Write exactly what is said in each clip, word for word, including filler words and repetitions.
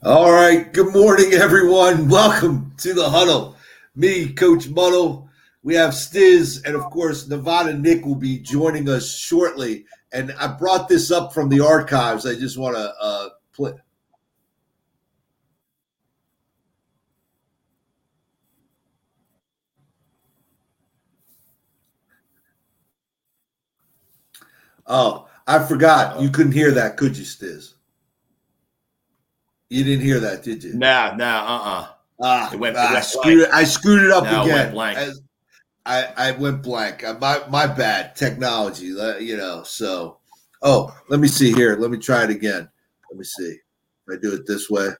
All right. Good morning, everyone. Welcome to the huddle. Me, Coach Muddle. We have Stiz, and of course, Nevada Nick will be joining us shortly. And I brought this up from the archives. I just want to uh, play. Oh, I forgot. You couldn't hear that, could you, Stiz? You didn't hear that, did you? Nah, nah, uh-uh. Ah, It went, it I, went screwed it, I screwed it up No, it again. went blank. As, I, I went blank. Uh, My my bad. Technology, uh, you know. So, oh, let me see here. Let me try it again. Let me see. If I do it this way.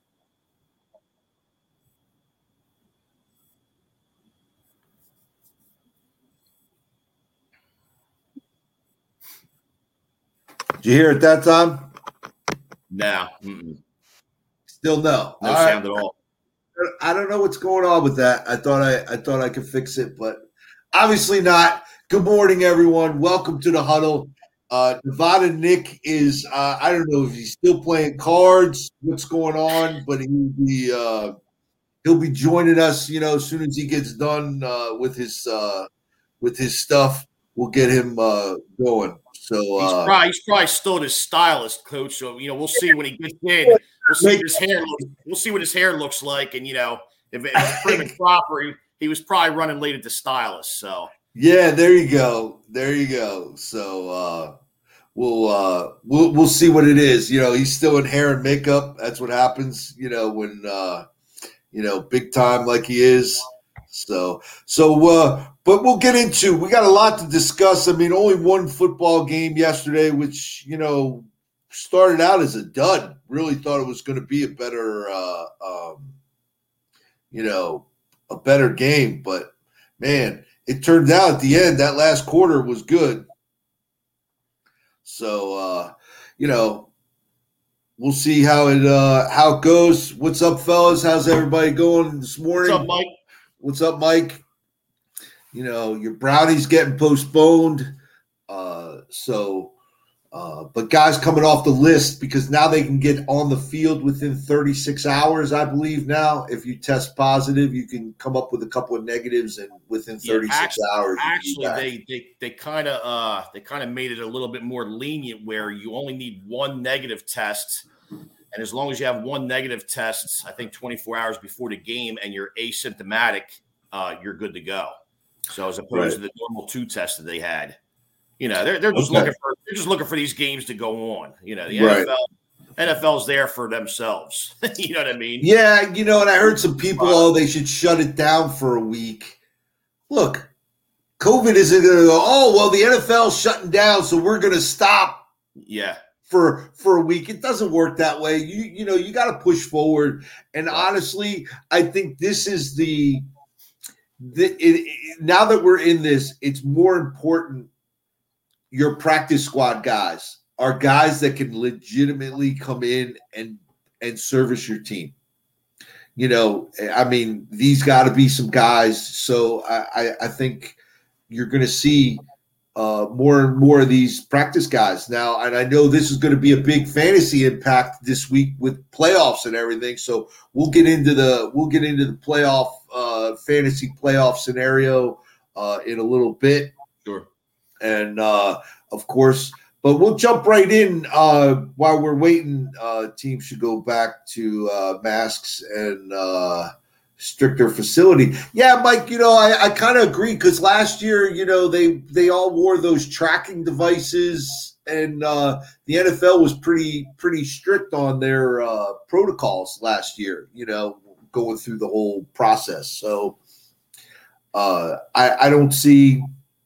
Did you hear it that time? Nah, mm-mm. Still no. No All sound right. at all. I don't know what's going on with that. I thought I I thought I could fix it, but obviously not. Good morning, everyone. Welcome to the huddle. Uh, Nevada Nick is uh, I don't know if he's still playing cards, what's going on, but he'll be uh, he'll be joining us. You know, as soon as he gets done uh, with his uh, with his stuff, we'll get him uh, going. So He's uh, probably he's probably still his stylist, coach. So you know, we'll see when he gets in. We'll see what his hair looks. We'll see what his hair looks like, and you know, if, if it's prim and proper, he, he was probably running late at the stylist. So yeah, there you go, there you go. So. Uh, We'll uh we'll we'll see what it is. You know, he's still in hair and makeup. That's what happens, you know, when uh you know, big time like he is. So so uh but we'll get into we got a lot to discuss. I mean, only one football game yesterday, which, you know, started out as a dud. Really thought it was gonna be a better uh um you know, a better game, but man, it turned out at the end that last quarter was good. So uh, you know, we'll see how it uh, how it goes. What's up, fellas? How's everybody going this morning? what's up, Mike? What's up, Mike? You know, your brownie's getting postponed. Uh, so, uh, but guys coming off the list because now they can get on the field within thirty-six hours, I believe. Now, if you test positive, you can come up with a couple of negatives, and within thirty-six yeah, actually, hours, actually they they they kind of uh they kind of made it a little bit more lenient where you only need one negative test. And as long as you have one negative test, I think twenty-four hours before the game, and you're asymptomatic, uh, you're good to go. So as opposed right. to the normal two tests that they had, you know, they're they're just okay. looking for they're just looking for these games to go on. You know, the right. N F L N F L's there for themselves. You know what I mean? Yeah, you know, and I heard some people, oh, they should shut it down for a week. Look, COVID isn't going to go, oh, well, the N F L's shutting down, so we're going to stop. Yeah. For for a week. It doesn't work that way. You you know, you got to push forward. And right. honestly, I think this is the, the it, it, now that we're in this, it's more important your practice squad guys are guys that can legitimately come in and and service your team. You know, I mean, these got to be some guys. So I, I, I think you're going to see uh, more and more of these practice guys now. And I know this is going to be a big fantasy impact this week with playoffs and everything. So we'll get into the we'll get into the playoff uh, fantasy playoff scenario uh, in a little bit. Sure. And uh, of course. But we'll jump right in uh, while we're waiting. Uh, teams should go back to uh, masks and uh, stricter facility. Yeah, Mike, you know, I, I kind of agree because last year, you know, they they all wore those tracking devices, and uh, the N F L was pretty pretty strict on their uh, protocols last year. You know, going through the whole process. So uh, I, I don't see.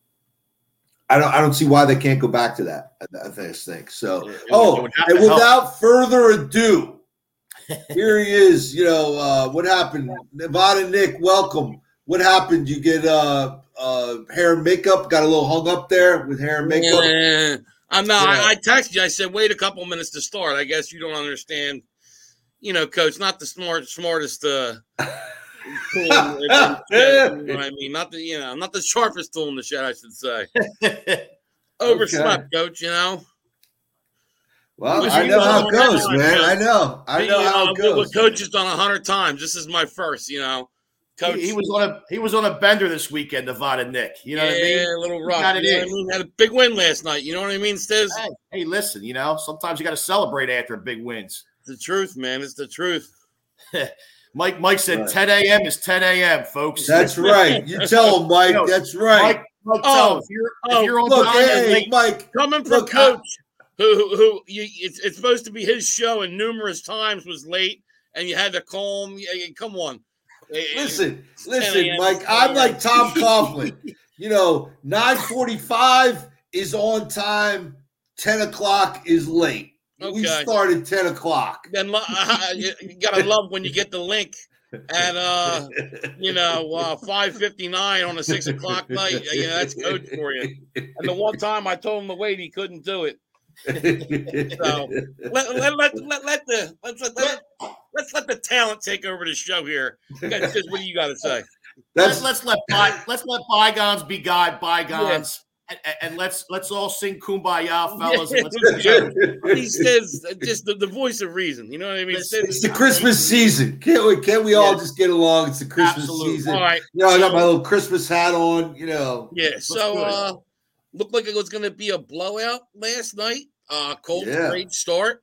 I don't. I don't see why they can't go back to that. I, I think so. It, oh, it and without help. further ado, here he is. You know uh, what happened? Nevada Nick, welcome. What happened? You get uh, uh, hair and makeup? Got a little hung up there with hair and makeup? Yeah, I'm not. Yeah. I, I texted you. I said, wait a couple minutes to start. I guess you don't understand. You know, Coach, not the smart, smartest. Uh, Tool in, in, you know what I mean, not the you know, not the sharpest tool in the shed, I should say. Overslept, okay. Coach. You know. Well, I know how it goes, man. I know. I know how it goes. What Coach has done a hundred times. This is my first, you know. Coach, he, he was on a he was on a bender this weekend, Nevada Nick. You know yeah, what I mean? A little rough. You know what I mean? Had a big win last night. You know what I mean, Stiz? Hey, hey, listen, you know, sometimes you got to celebrate after big wins. It's the truth, man. It's the truth. Mike Mike said right. ten a.m. is ten a.m., folks. That's right. You tell him, Mike. You know, that's right. Mike, Mike, oh, if you're, oh, if you're on look, time, hey, late, Mike, coming from look, Coach, I, who who, who you, it's, it's supposed to be his show, and numerous times was late, and you had to call him. Come on. Listen, listen, Mike. I'm like Tom Coughlin. You know, nine forty-five is on time. Ten o'clock is late. Okay. We started ten o'clock. Then uh, you gotta love when you get the link at uh, you know, uh, five fifty-nine on a six o'clock night. You know, that's Coach for you. And the one time I told him to wait, he couldn't do it. So let let let let, let the let's let, let let's let the talent take over the show here. Guys, what do you got to say? Let's let's let by, let's let bygones be God bygones. Yeah. And, and let's let's all sing Kumbaya, fellas. And let's he says just the, the voice of reason. You know what I mean? It's, it's the Christmas season. Can't we? Can't we all yeah. just get along? It's the Christmas Absolutely. season. All right. You know, I got my little Christmas hat on. You know. Yeah. So uh, looked like it was going to be a blowout last night. Uh, Colts yeah. great start.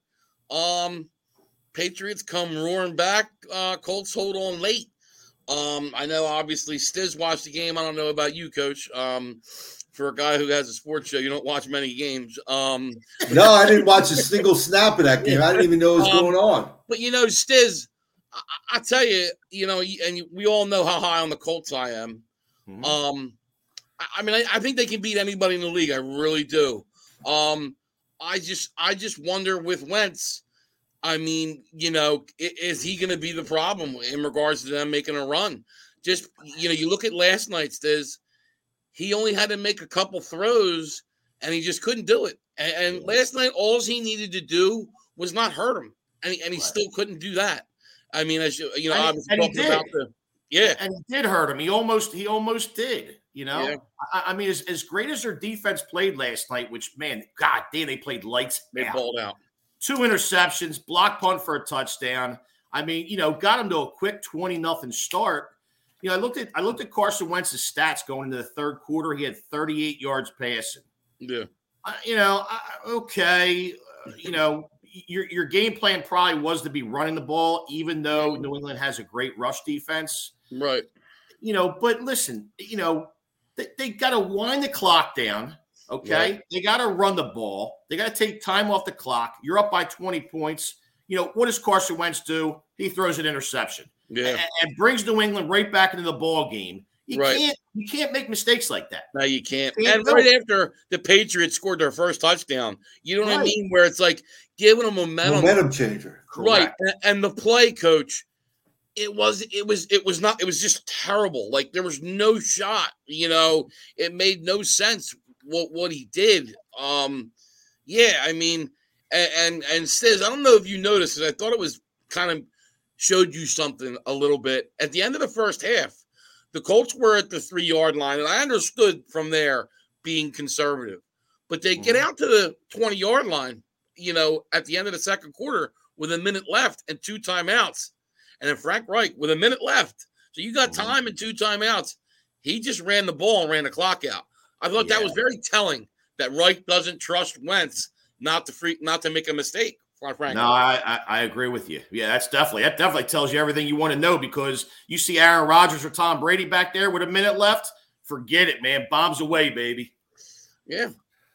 Um, Patriots come roaring back. Uh, Colts hold on late. Um, I know obviously Stiz watched the game. I don't know about you, Coach. Um. For a guy who has a sports show, you don't watch many games. Um, no, I didn't watch a single snap of that game. I didn't even know what was um, going on. But, you know, Stiz, I, I tell you, you know, and we all know how high on the Colts I am. Mm-hmm. Um, I, I mean, I, I think they can beat anybody in the league. I really do. Um, I just I just wonder with Wentz, I mean, you know, is he going to be the problem in regards to them making a run? Just, you know, you look at last night, Stiz. He only had to make a couple throws, and he just couldn't do it. And, and last night, all he needed to do was not hurt him, and he, and he right. still couldn't do that. I mean, as you, you know, and, obviously and talking he did. about the yeah, and he did hurt him. He almost, he almost did. You know, yeah. I, I mean, as, as great as their defense played last night, which man, God damn, they played lights. They out. balled out. Two interceptions, block punt for a touchdown. I mean, you know, got him to a quick twenty nothing start. You know, I looked at I looked at Carson Wentz's stats going into the third quarter. He had thirty-eight yards passing. Yeah. Uh, you know, uh, okay. Uh, you know, your your game plan probably was to be running the ball, even though New England has a great rush defense. Right. You know, but listen, you know, they, they got to wind the clock down. Okay. Right. They got to run the ball. They got to take time off the clock. You're up by twenty points. You know, what does Carson Wentz do? He throws an interception. Yeah, and, and brings New England right back into the ball game. You right. can't, you can't make mistakes like that. No, you can't. You can't and right it. after the Patriots scored their first touchdown, you know what right. I mean? Where it's like giving a momentum, momentum changer, right? And, and the play, Coach, it was, it was, it was not, it was just terrible. Like there was no shot. You know, it made no sense what what he did. Um, yeah, I mean, and and, and Stiz, I don't know if you noticed, I thought it was kind of. Showed you something a little bit. At the end of the first half, the Colts were at the three-yard line, and I understood from there being conservative. But they get out to the twenty-yard line, you know, at the end of the second quarter with a minute left and two timeouts. And then Frank Reich with a minute left. So you got time and two timeouts. He just ran the ball and ran the clock out. I thought yeah. that was very telling that Reich doesn't trust Wentz not to freak, not to make a mistake. No, I, I I agree with you. Yeah, that's definitely that definitely tells you everything you want to know because you see Aaron Rodgers or Tom Brady back there with a minute left. Forget it, man. Bombs away, baby. Yeah.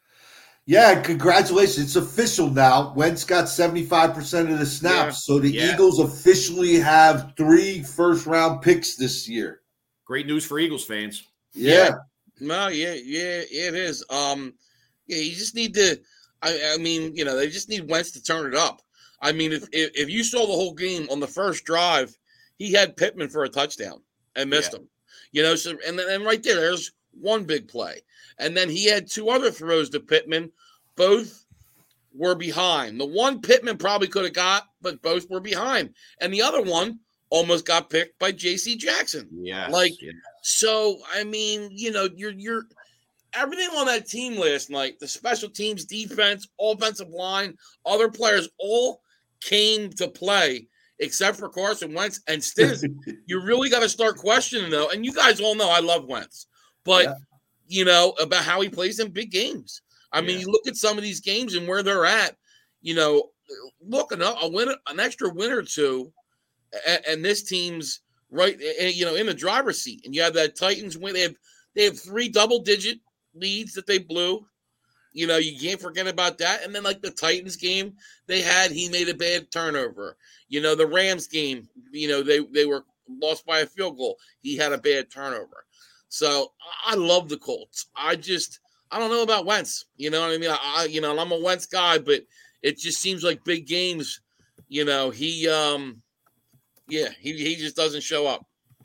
Yeah, congratulations. It's official now. Wentz got seventy-five percent of the snaps. Yeah. So the yeah. Eagles officially have three first-round picks this year. Great news for Eagles fans. Yeah. yeah. No, yeah, yeah, it is. Um, yeah, you just need to I, I mean, you know, they just need Wentz to turn it up. I mean, if, if if you saw the whole game on the first drive, he had Pittman for a touchdown and missed yeah. him. You know, so and then right there, there's one big play. And then he had two other throws to Pittman. Both were behind. The one Pittman probably could have got, but both were behind. And the other one almost got picked by J C Jackson. Yeah. Like, yes. so, I mean, you know, you're, you're, everything on that team last night, the special teams, defense, offensive line, other players all came to play except for Carson Wentz and Stiz. You really got to start questioning, though. And you guys all know I love Wentz. But, yeah. you know, about how he plays in big games. I yeah. mean, you look at some of these games and where they're at, you know, look, a, a win, an extra win or two, and, and this team's right, you know, in the driver's seat. And you have that Titans win. They have, they have three double-digit leads that they blew. You know, you can't forget about that. And then, like, the Titans game they had, he made a bad turnover. You know, the Rams game, you know, they, they were lost by a field goal. He had a bad turnover. So, I love the Colts. I just – I don't know about Wentz. You know what I mean? I, you know, I'm a Wentz guy, but it just seems like big games, you know, he um, – yeah, he, he just doesn't show up.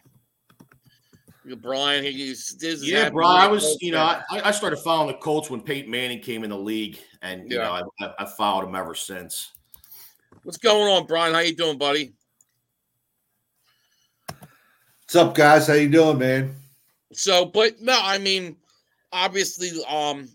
Brian, he's yeah, Brian. I was, you know, I, I started following the Colts when Peyton Manning came in the league, and you yeah. know, I, I followed him ever since. What's going on, Brian? How you doing, buddy? What's up, guys? How you doing, man? So, but no, I mean, obviously, um,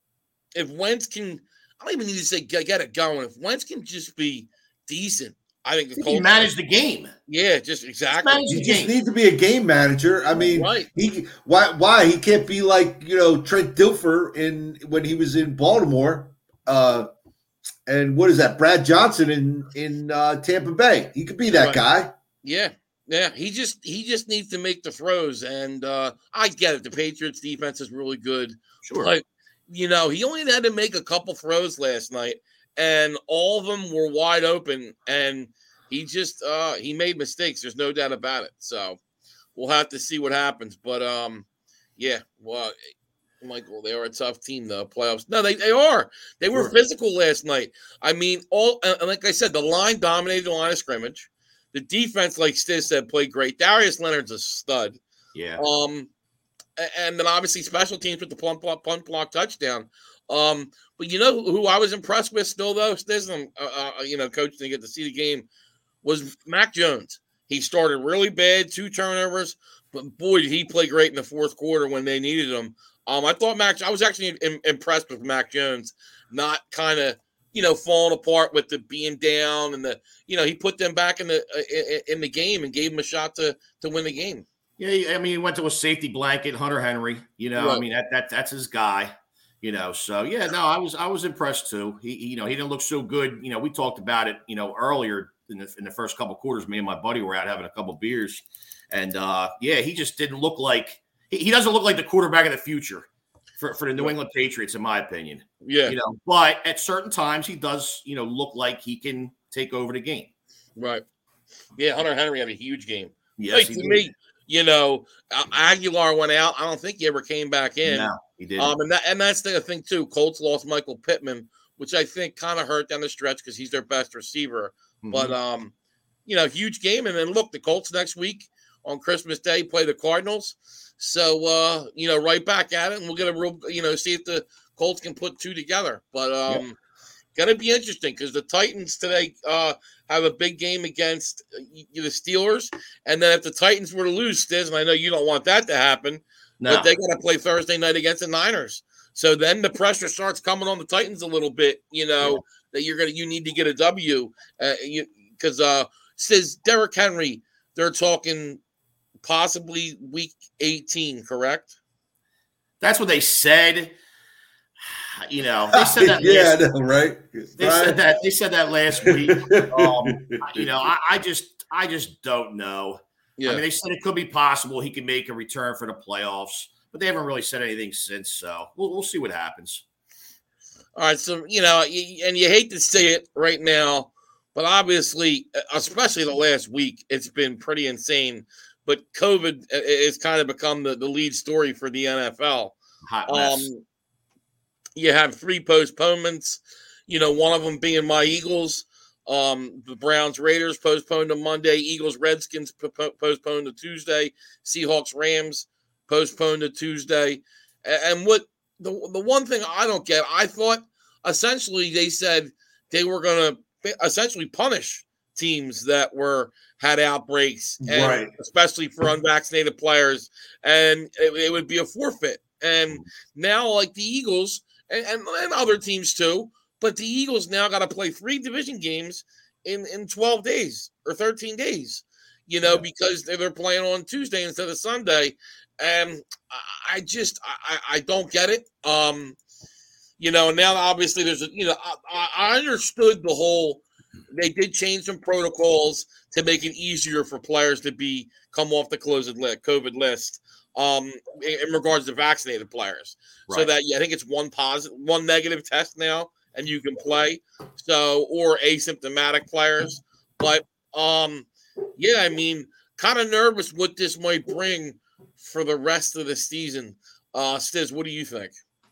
if Wentz can, I don't even need to say get, get it going. If Wentz can just be decent. I think the Colts he managed the game. Yeah, just exactly. He just needs to be a game manager. I mean, right. he why why he can't be like, you know, Trent Dilfer in when he was in Baltimore, uh, and what is that? Brad Johnson in in uh, Tampa Bay. He could be that right. guy. Yeah, yeah. He just he just needs to make the throws, and uh, I get it. The Patriots defense is really good. Sure, but you know, he only had to make a couple throws last night, and all of them were wide open, and he just uh, he made mistakes. There's no doubt about it. So we'll have to see what happens. But um, yeah, well, Michael, they are a tough team, though. Playoffs. No, they, they are. They were sure. physical last night. I mean, all and like I said, the line dominated the line of scrimmage. The defense, like Stiz said, played great. Darius Leonard's a stud. Yeah. Um, and then obviously special teams with the punt block, punt block touchdown. Um, but you know who I was impressed with still, though, Stiz, um, uh, uh, you know, coach didn't get to see the game, was Mac Jones. He started really bad, two turnovers, but boy, did he play great in the fourth quarter when they needed him. Um, I thought Mac, I was actually in, impressed with Mac Jones, not kind of, you know, falling apart with the being down and the, you know, he put them back in the uh, in the game and gave them a shot to to win the game. Yeah, I mean, he went to a safety blanket, Hunter Henry. You know, right. I mean that that that's his guy. You know, so yeah, no, I was I was impressed too. He, you know, he didn't look so good. You know, we talked about it, you know, earlier in the in the first couple of quarters. Me and my buddy were out having a couple of beers, and uh, yeah, he just didn't look like he, he doesn't look like the quarterback of the future for, for the New England Patriots, in my opinion. Yeah, you know, but at certain times he does, you know, look like he can take over the game. Right. Yeah, Hunter Henry had a huge game. Yes, like, to did. me, you know, Aguilar went out. I don't think he ever came back in. No, he didn't. Um, and that and that's the thing too. Colts lost Michael Pittman, which I think kind of hurt down the stretch because he's their best receiver. Mm-hmm. But um, you know, huge game. And then look, the Colts next week on Christmas Day play the Cardinals. So uh, you know, right back at it, and we'll get a real, you know, see if the Colts can put two together. But um, yeah. gonna be interesting because the Titans today uh have a big game against the Steelers, and then if the Titans were to lose, Stiz, and I know you don't want that to happen, no. but they got to play Thursday night against the Niners. So then the pressure starts coming on the Titans a little bit. You know yeah. that you're gonna you need to get a W because uh, uh, says Derrick Henry. They're talking possibly week eighteen, correct? That's what they said. You know, they said that. yeah, last, I know, right? They right. said that. They said that last week. Um, you know, I, I just, I just don't know. Yeah. I mean, they said it could be possible he could make a return for the playoffs, but they haven't really said anything since. So we'll, we'll see what happens. All right, so you know, and you hate to say it right now, but obviously, especially the last week, it's been pretty insane. But COVID has kind of become the, the lead story for the N F L. Hot mess. Um, You have three postponements, you know, one of them being my Eagles. Um, the Browns Raiders postponed to Monday. Eagles Redskins po- postponed to Tuesday. Seahawks Rams postponed to Tuesday. And what the, the one thing I don't get, I thought essentially they said they were going to essentially punish teams that were had outbreaks, and right. especially for unvaccinated players, and it, it would be a forfeit. And now, like the Eagles and, and, and other teams too, but the Eagles now got to play three division games in, in twelve days or thirteen days, you know, yeah. because they're playing on Tuesday instead of Sunday. And I just, I, I don't get it. Um, you know, now obviously there's a, you know, I, I understood the whole, they did change some protocols to make it easier for players to be, come off the closed list, COVID list, um, in, in regards to vaccinated players. Right. So that, yeah, I think it's one positive, one negative test now, and you can play. So, or asymptomatic players. But, um, yeah, I mean, kind of nervous what this might bring for the rest of the season. Uh, Stiz, what do you think?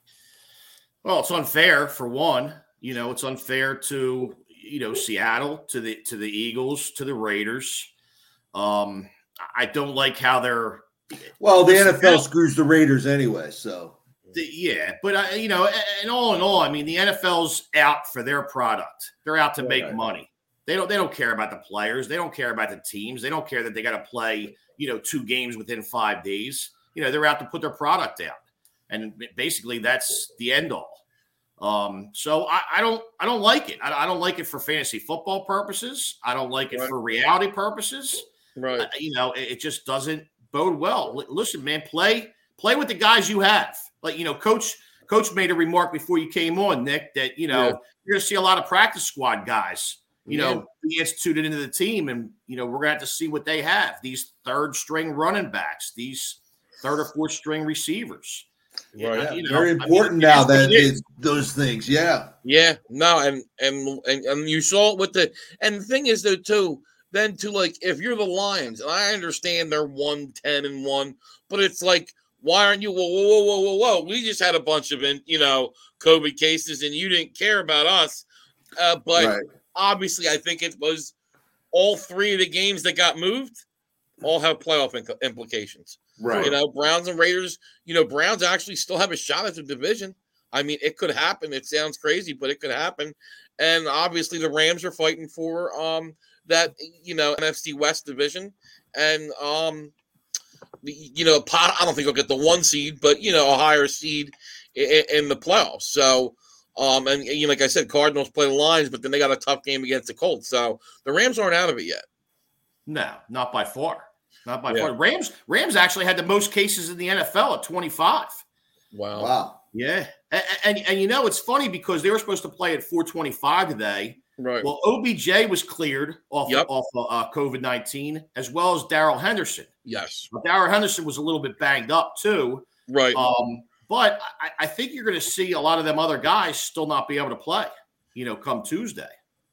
Well, it's unfair for one. You know, it's unfair to, you know, Seattle, to the to the Eagles, to the Raiders. Um, I don't like how they're. Well, the N F L screws the Raiders anyway, so. The, yeah, but I, you know, and all in all, I mean, the N F L's out for their product. They're out to make right. money. They don't. They don't care about the players. They don't care about the teams. They don't care that they got to play, you know, two games within five days. You know, they're out to put their product out, and basically that's the end all. Um, so I, I don't. I don't like it. I, I don't like it for fantasy football purposes. I don't like it right. for reality purposes. Right. Uh, you know, it, it just doesn't bode well. L- listen, man, play play with the guys you have. Like, you know, coach coach made a remark before you came on, Nick, that you know yeah. you're going to see a lot of practice squad guys. You yeah. know, be instituted into the team, and you know we're going to have to see what they have. These third string running backs, these third or fourth string receivers. Right. Yeah, you know, very important I mean, now that is those things. Yeah. Yeah. No, and, and and and you saw it with the and the thing is though too. Then to like if you're the Lions, and I understand they're one ten and one, but it's like why aren't you? Whoa, whoa, whoa, whoa, whoa, whoa! We just had a bunch of you know COVID cases, and you didn't care about us, uh, but. Right. Obviously, I think it was all three of the games that got moved all have playoff inc- implications. Right. You know, Browns and Raiders, you know, Browns actually still have a shot at the division. I mean, it could happen. It sounds crazy, but it could happen. And obviously the Rams are fighting for um, that, you know, N F C West division. And, um, you know, I don't think they'll get the one seed, but, you know, a higher seed in, in the playoffs. So, Um, and you know, like I said, Cardinals play the Lions, but then they got a tough game against the Colts. So the Rams aren't out of it yet. No, not by far. Not by yeah. far. Rams Rams actually had the most cases in the N F L at twenty-five. Wow. Wow. Yeah. And, and, and you know, it's funny because they were supposed to play at four twenty-five today. Right. Well, O B J was cleared off, yep. off of uh, COVID nineteen, as well as Darrell Henderson. Yes. But Darrell Henderson was a little bit banged up too. Right. Um, But I, I think you're going to see a lot of them other guys still not be able to play, you know, come Tuesday.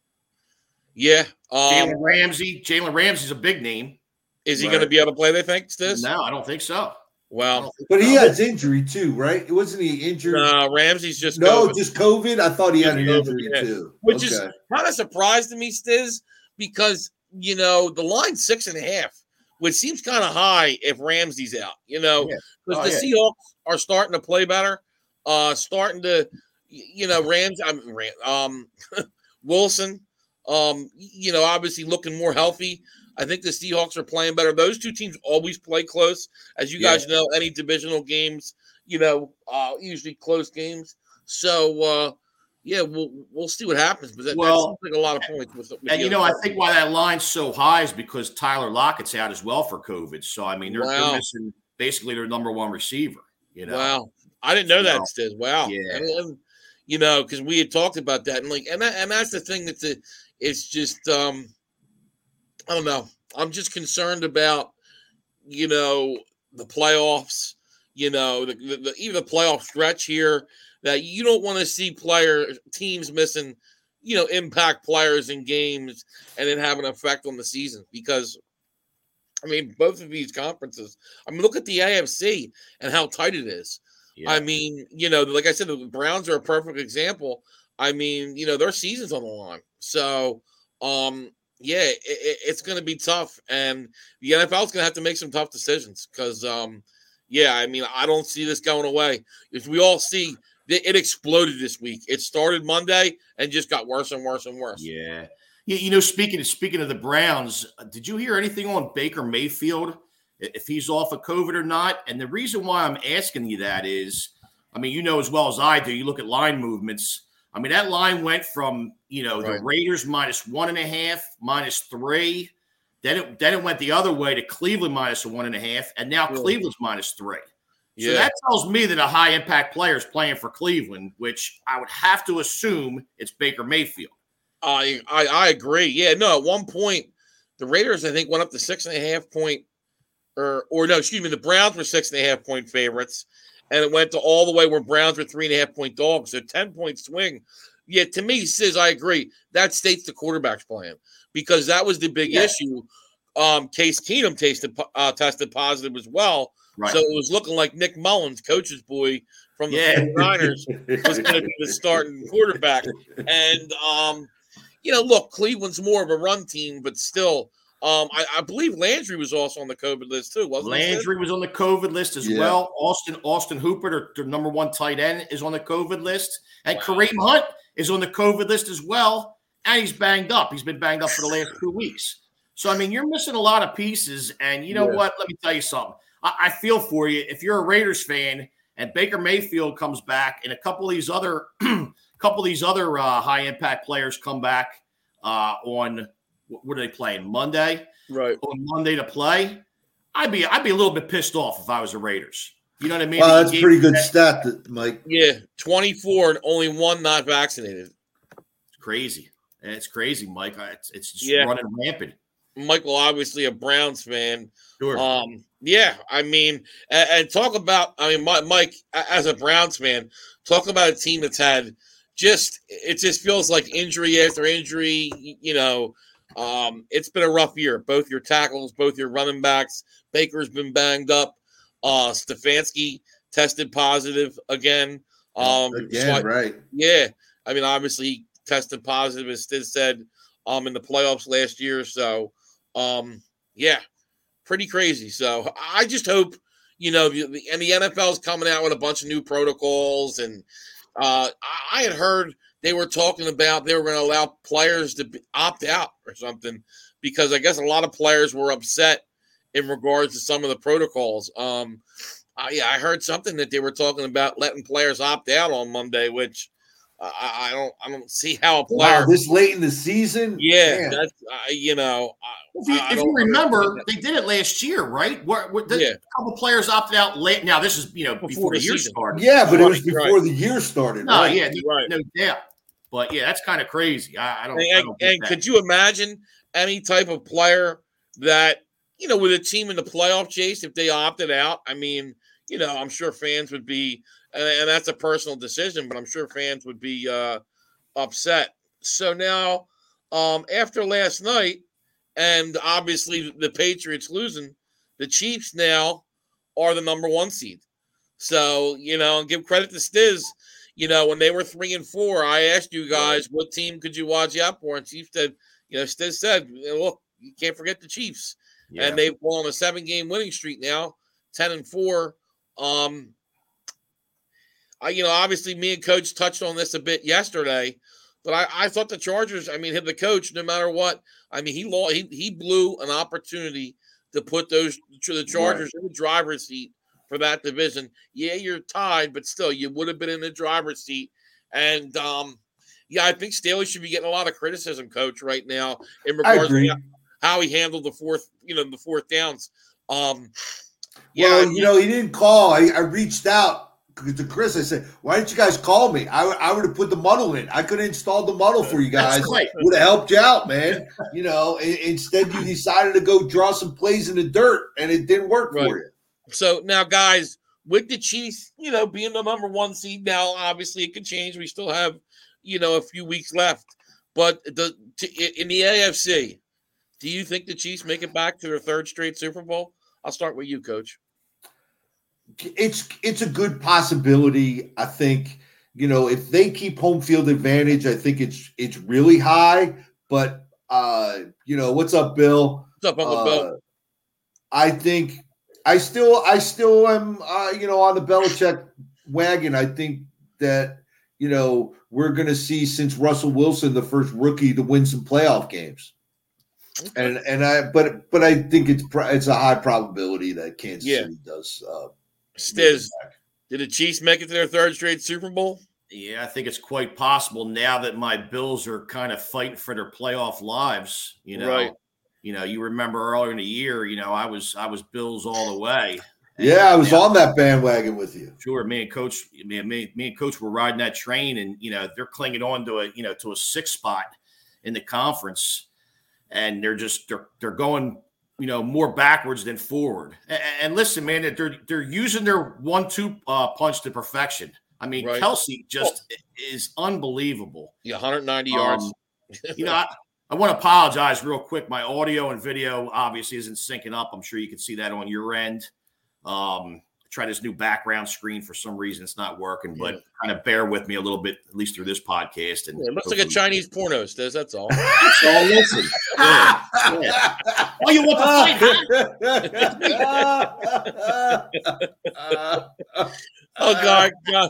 Yeah. Um, Jalen Ramsey. Jalen Ramsey's a big name. Is he right. going to be able to play, they think, Stiz? No, I don't think so. Well. But he has injury too, right? Wasn't he injured? No, Ramsey's just No, COVID. just COVID? I thought he had an injury yeah. too. Which okay. is kind of surprised to me, Stiz, because, you know, the line's six and a half. Which seems kind of high if Ramsey's out, you know, because yeah. oh, the yeah. Seahawks are starting to play better, uh, starting to, you know, Rams, I mean, Ram, um, Wilson, um, you know, obviously looking more healthy. I think the Seahawks are playing better. Those two teams always play close, as you yeah. guys know. Any divisional games, you know, uh, usually close games. So, uh, yeah, we'll we'll see what happens, but that, well, that seems like a lot of points. With, with and you know, I think why that line's so high is because Tyler Lockett's out as well for COVID. So I mean, they're, wow. they're missing basically their number one receiver. You know, wow, I didn't know that. Know? Stiz, wow, yeah, and, and, you know, because we had talked about that, and like, and that, and that's the thing that's a, it's just, um, I don't know, I'm just concerned about, you know, the playoffs, you know, the, the, the even the playoff stretch here. That you don't want to see player teams missing, you know, impact players in games and then have an effect on the season. Because, I mean, both of these conferences, I mean, look at the A F C and how tight it is. Yeah. I mean, you know, like I said, the Browns are a perfect example. I mean, you know, their season's on the line. So, um, yeah, it, it, it's going to be tough. And the N F L is going to have to make some tough decisions because, um, yeah, I mean, I don't see this going away. If we all see, it exploded this week. It started Monday and just got worse and worse and worse. Yeah. You, you know, speaking of, speaking of the Browns, did you hear anything on Baker Mayfield if he's off of COVID or not. And the reason why I'm asking you that is, I mean, you know as well as I do, you look at line movements. I mean, that line went from, you know, right. the Raiders minus one and a half, minus three. Then it, then it went the other way to Cleveland minus a one and a half, and now yeah. Cleveland's minus three. So yeah. that tells me that a high-impact player is playing for Cleveland, which I would have to assume it's Baker Mayfield. I, I I agree. Yeah, no, at one point, the Raiders, I think, went up to six and a half point or, – or no, excuse me, the Browns were six and a half point favorites, and it went to all the way where Browns were three and a half point dogs, so ten-point swing. Yeah, to me, Sis, I agree. That states the quarterback's playing because that was the big yeah. issue. Um, Case Keenum tasted, uh, tested positive as well. Right. So it was looking like Nick Mullins, coach's boy from the yeah. forty-niners, was going to be the starting quarterback. And, um, you know, look, Cleveland's more of a run team, but still, um, I, I believe Landry was also on the COVID list too, wasn't Landry he? Landry was on the COVID list as yeah. well. Austin Austin Hooper, their, their number one tight end, is on the COVID list. And wow. Kareem Hunt is on the COVID list as well. And he's banged up. He's been banged up for the last two weeks. So, I mean, you're missing a lot of pieces. And you know yeah. what? Let me tell you something. I feel for you. If you're a Raiders fan and Baker Mayfield comes back and a couple of these other couple of these other uh, high impact players come back uh, on what are they playing Monday? Right. On Monday to play, I'd be I'd be a little bit pissed off if I was the Raiders. You know what I mean? Well, that's a pretty good stat, Mike. Yeah, twenty-four and only one not vaccinated. It's crazy. It's crazy, Mike. It's it's just yeah. running rampant. Michael, obviously a Browns fan. Sure. Um, yeah, I mean, and, and talk about, I mean, Mike, as a Browns fan, talk about a team that's had just, it just feels like injury after injury. You know, um, it's been a rough year. Both your tackles, both your running backs. Baker's been banged up. Uh, Stefanski tested positive again. Um, again, so I, right. Yeah. I mean, obviously, he tested positive, as Stiz said, um, in the playoffs last year. So, um, yeah, pretty crazy. So I just hope, you know, the, and the N F L is coming out with a bunch of new protocols. And uh, I had heard they were talking about they were going to allow players to opt out or something because I guess a lot of players were upset in regards to some of the protocols. Um, uh, yeah, I heard something that they were talking about letting players opt out on Monday, which uh, I, I don't, I don't see how a player wow, this late in the season. Yeah, Man. that's uh, you know. If you, if you remember, they did it last year, right? Where, where the, yeah. a couple players opted out late. Now this is you know before, before the, the year started. Yeah, but right, it was before right. the year started. No, right? yeah, no, right. no doubt. But yeah, that's kind of crazy. I, I don't. And, I don't and could you imagine any type of player that you know with a team in the playoff chase if they opted out? I mean, you know, I'm sure fans would be, and, and that's a personal decision, but I'm sure fans would be uh, upset. So now, um, after last night. And obviously the Patriots losing, the Chiefs now are the number one seed. So, you know, and give credit to Stiz. You know, when they were three and four, I asked you guys what team could you watch out for? And Chiefs said, you know, Stiz said, look, you can't forget the Chiefs. Yeah. And they've won a seven game winning streak now, ten and four. Um, I, you know, obviously me and Coach touched on this a bit yesterday. But I, I thought the Chargers, I mean, the coach, no matter what, I mean, he lost, he, he blew an opportunity to put those the Chargers right. in the driver's seat for that division. Yeah, you're tied, but still, you would have been in the driver's seat. And, um, yeah, I think Staley should be getting a lot of criticism, Coach, right now in regards to how he handled the fourth, you know, the fourth downs. Um, yeah, well, you know, he didn't call. I, I reached out. To Chris, I said, why didn't you guys call me? I, I would have put the muddle in. I could have installed the muddle for you guys. Right. Would have helped you out, man. You know, instead you decided to go draw some plays in the dirt, and it didn't work right. for you. So now, guys, with the Chiefs, you know, being the number one seed now, obviously it could change. We still have, you know, a few weeks left. But the to, in the A F C, do you think the Chiefs make it back to their third straight Super Bowl? I'll start with you, Coach. It's it's a good possibility. I think, you know, if they keep home field advantage, I think it's it's really high. But uh, you know, what's up, Bill? What's up, Uncle uh, Bill? I think I still I still am uh, you know, on the Belichick wagon. I think that, you know, we're gonna see since Russell Wilson, the first rookie to win some playoff games. Okay. And and I but but I think it's it's a high probability that Kansas yeah. City does. Uh, Stiz, did the Chiefs make it to their third straight Super Bowl? Yeah, I think it's quite possible now that my Bills are kind of fighting for their playoff lives. You know, right. you know, you remember earlier in the year, you know, I was I was Bills all the way. And yeah, I was now, on that bandwagon with you. Sure, me and Coach, me, me, me and Coach were riding that train, and you know, they're clinging on to a you know to a six spot in the conference, and they're just they're they're going you know more backwards than forward. And, and listen, man, they're they're using their one two uh, punch to perfection. I mean, right. Kelsey just oh. is unbelievable. Yeah, one hundred ninety yards. Um, you know, I, I want to apologize real quick. My audio and video obviously isn't syncing up. I'm sure you can see that on your end. Um, try this new background screen for some reason. It's not working, but yeah. kind of bear with me a little bit, at least through this podcast. And yeah, it looks like a Chinese porno, Stiz. That's all. That's all. Listen. Yeah. Yeah. Oh, you want to fight, huh? Oh, God. God.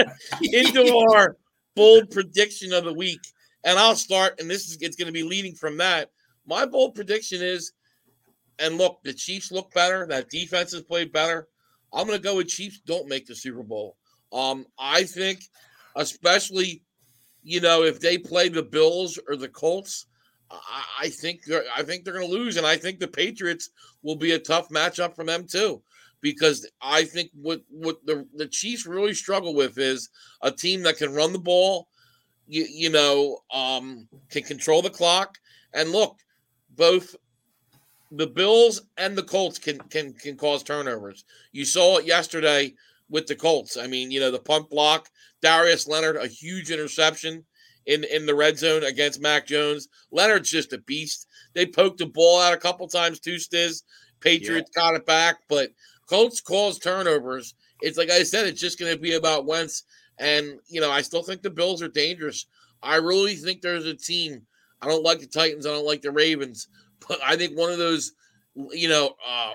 Into our bold prediction of the week. And I'll start, and this is it's going to be leading from that. My bold prediction is, and look, the Chiefs look better. That defense has played better. I'm going to go with Chiefs don't make the Super Bowl. Um, I think, especially, you know, if they play the Bills or the Colts, I, I think they're, I think they're going to lose, and I think the Patriots will be a tough matchup for them too. Because I think what, what the, the Chiefs really struggle with is a team that can run the ball, you, you know, um, can control the clock. And look, both the Bills and the Colts can can can cause turnovers. You saw it yesterday with the Colts. I mean, you know, the punt block, Darius Leonard, a huge interception in, in the red zone against Mac Jones. Leonard's just a beast. They poked the ball out a couple times too, Stiz. Patriots yeah. got it back, but Colts cause turnovers. It's like I said, it's just going to be about Wentz. And, you know, I still think the Bills are dangerous. I really think there's a team. I don't like the Titans. I don't like the Ravens. But I think one of those, you know, uh,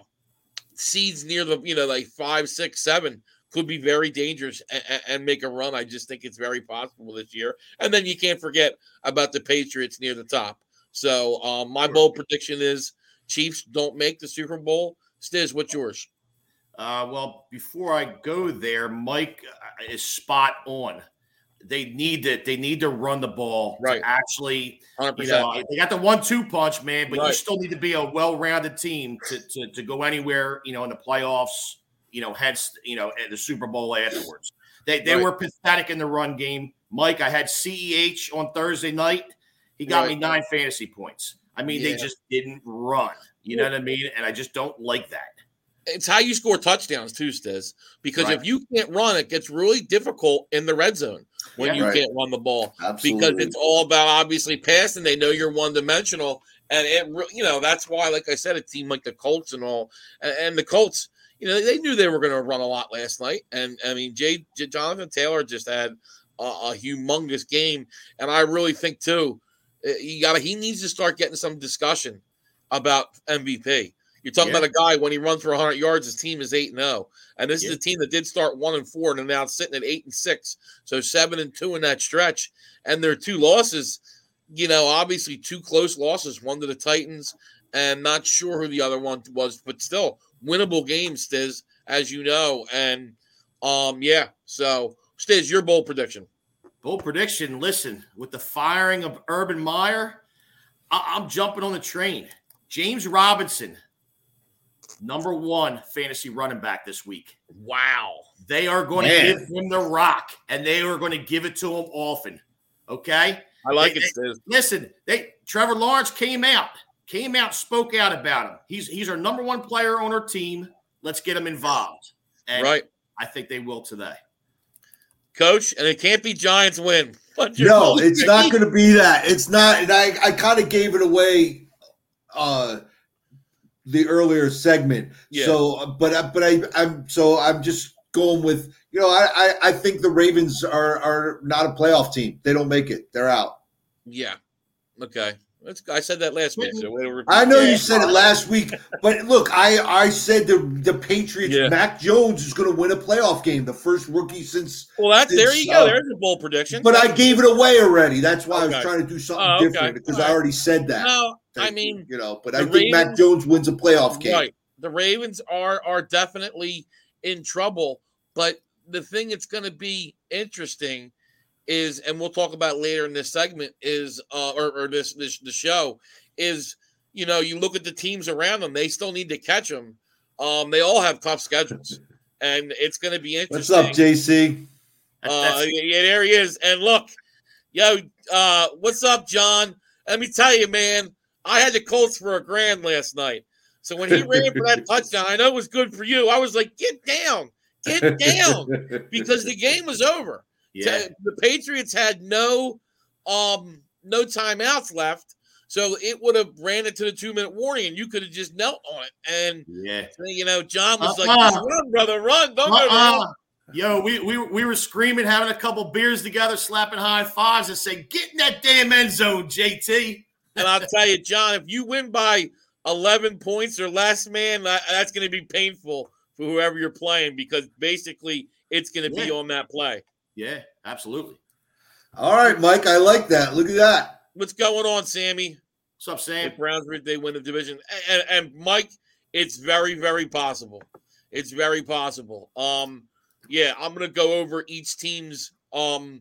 seeds near the, you know, like five, six, seven could be very dangerous and, and make a run. I just think it's very possible this year. And then you can't forget about the Patriots near the top. So um, my sure. bold prediction is Chiefs don't make the Super Bowl. Stiz, what's yours? Uh, well, before I go there, Mike is spot on. They need to they need to run the ball. Right. To actually, one hundred percent. You know, they got the one two punch, man, but right. you still need to be a well-rounded team to, to to go anywhere, you know, in the playoffs, you know, hence, you know, at the Super Bowl afterwards. They they right. were pathetic in the run game. Mike, I had C E H on Thursday night. He got right. me nine fantasy points. I mean, yeah. they just didn't run. You know what I mean? And I just don't like that. It's how you score touchdowns too, Stiz. Because right. if you can't run, it gets really difficult in the red zone when yeah, you right. can't run the ball. Absolutely. Because it's all about obviously passing. They know you're one dimensional, and it, you know, that's why, like I said, a team like the Colts and all, and, and the Colts, you know, they knew they were going to run a lot last night. And I mean, Jay, J- Jonathan Taylor just had a, a humongous game, and I really think too, you got he needs to start getting some discussion about M V P. You're talking yeah. about a guy when he runs for one hundred yards, his team is eight and zero, and this yeah. is a team that did start one and four and are now sitting at eight and six, so seven and two in that stretch. And their two losses, you know, obviously two close losses, one to the Titans, and not sure who the other one was, but still winnable games, Stiz, as you know. And um, yeah, so Stiz, your bold prediction. Bold prediction. Listen, with the firing of Urban Meyer, I- I'm jumping on the train. James Robinson. Number one fantasy running back this week. Wow. They are going Man. to give him the rock, and they are going to give it to him often. Okay? I like they, it, Steve. Listen, they Trevor Lawrence came out, came out, spoke out about him. He's he's our number one player on our team. Let's get him involved. And right. I think they will today. Coach, and it can't be Giants win. No, it's not going to be that. It's not. And I, I kind of gave it away uh the earlier segment. Yeah. So, but but I I'm so I'm just going with, you know, I, I I think the Ravens are are not a playoff team. They don't make it. They're out. Yeah. Okay. That's, I said that last week. So I know you said it last week, but look, I I said the the Patriots. Yeah. Mac Jones is going to win a playoff game, the first rookie since. Well, that's since, there you uh, go. There's a bold prediction. But I gave it away already. That's why okay. I was trying to do something oh, okay. different because right. I already said that. No, I mean, you know, but I think Ravens, Mac Jones wins a playoff game. Right. The Ravens are are definitely in trouble, but the thing that's going to be interesting is, and we'll talk about later in this segment, is uh, or, or this this the show is, you know, you look at the teams around them; they still need to catch them. Um, they all have tough schedules, and it's going to be interesting. What's up, J C? Uh, yeah, there he is. And look, yo, uh, what's up, John? Let me tell you, man, I had the Colts for a grand last night. So when he ran for that touchdown, I know it was good for you. I was like, get down, get down, because the game was over. Yeah. The Patriots had no um, no timeouts left, so it would have ran into the two-minute warning, and you could have just knelt on it. And, yeah, you know, John was uh-uh. like, run, brother, run. Don't uh-uh. go down. Yo, we, we, we were screaming, having a couple beers together, slapping high fives and saying, get in that damn end zone, J T. And I'll tell you, John, if you win by eleven points or less, man, that, that's going to be painful for whoever you're playing, because basically it's going to yeah. be on that play. Yeah, absolutely. All right, Mike, I like that. Look at that. What's going on, Sammy? What's up, Sam? The Browns, they win the division. And, and, and Mike, it's very, very possible. It's very possible. Um, yeah, I'm going to go over each team's um,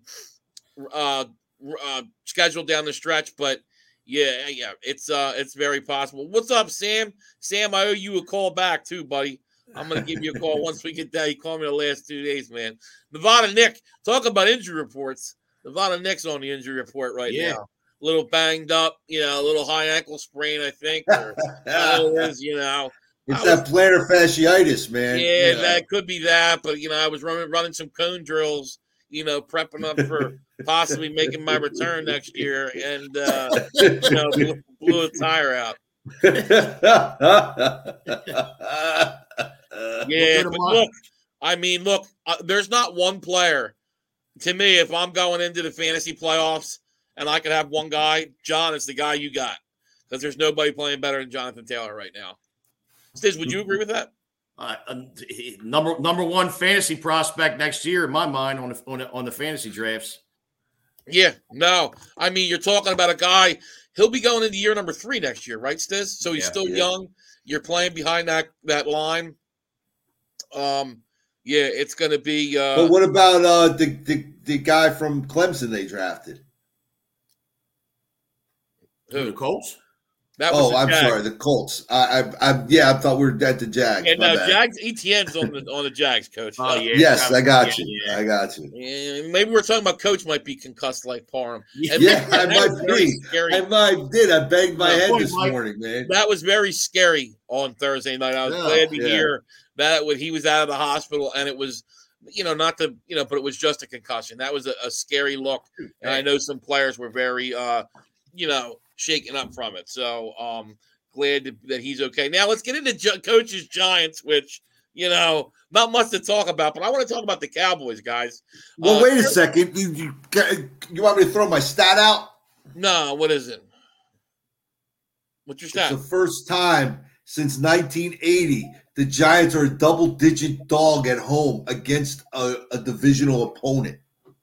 uh, uh, schedule down the stretch, but yeah, yeah, it's uh, it's very possible. What's up, Sam? Sam, I owe you a call back too, buddy. I'm gonna give you a call once we get there. You called me the last two days, man. Nevada Nick, talk about injury reports. Nevada Nick's on the injury report right yeah. now. A little banged up, you know, a little high ankle sprain, I think. Or, oh, it is, you know. It's I that was, plantar fasciitis, man. Yeah, you know. that could be that. But, you know, I was running running some cone drills, you know, prepping up for possibly making my return next year, and, uh, you know, blew, blew a tire out. Yeah, but look, I mean, look, uh, there's not one player. To me, if I'm going into the fantasy playoffs and I could have one guy, John, it's the guy you got, because there's nobody playing better than Jonathan Taylor right now. Stiz, would you agree with that? Uh, number number one fantasy prospect next year in my mind on the, on the, on the fantasy drafts. Yeah, no. I mean, you're talking about a guy, he'll be going into year number three next year, right, Stiz? So he's yeah, still yeah. young. You're playing behind that that line. Um, yeah, it's going to be. Uh, but what about uh, the, the the guy from Clemson they drafted? Who? The Colts? That was oh, I'm Jag. sorry, the Colts. I, I, I, yeah, I thought we were at the Jags. Yeah, no, bad. Jags. E T N's on the on the Jags, coach. Oh yeah. Yes, I got yeah, you. Yeah. I got you. Yeah, maybe we're talking about coach might be concussed like Parham. Yeah, And Yeah, that I was might very be. scary. I might did. I banged my Yeah, head point, this Mike. morning, man. That was very scary on Thursday night. I was Yeah, glad to yeah. hear that when he was out of the hospital, and it was, you know, not the, you know, but it was just a concussion. That was a, a scary look, and I know some players were very, uh, you know, shaken up from it. So, um, glad to, that he's okay. Now let's get into Gi- coaches Giants, which, you know, not much to talk about, but I want to talk about the Cowboys, guys. Well, Uh, wait a second. You, you you want me to throw my stat out? No, what is it? What's your It's stat? the first time since nineteen eighty the Giants are a double-digit dog at home against a, a divisional opponent.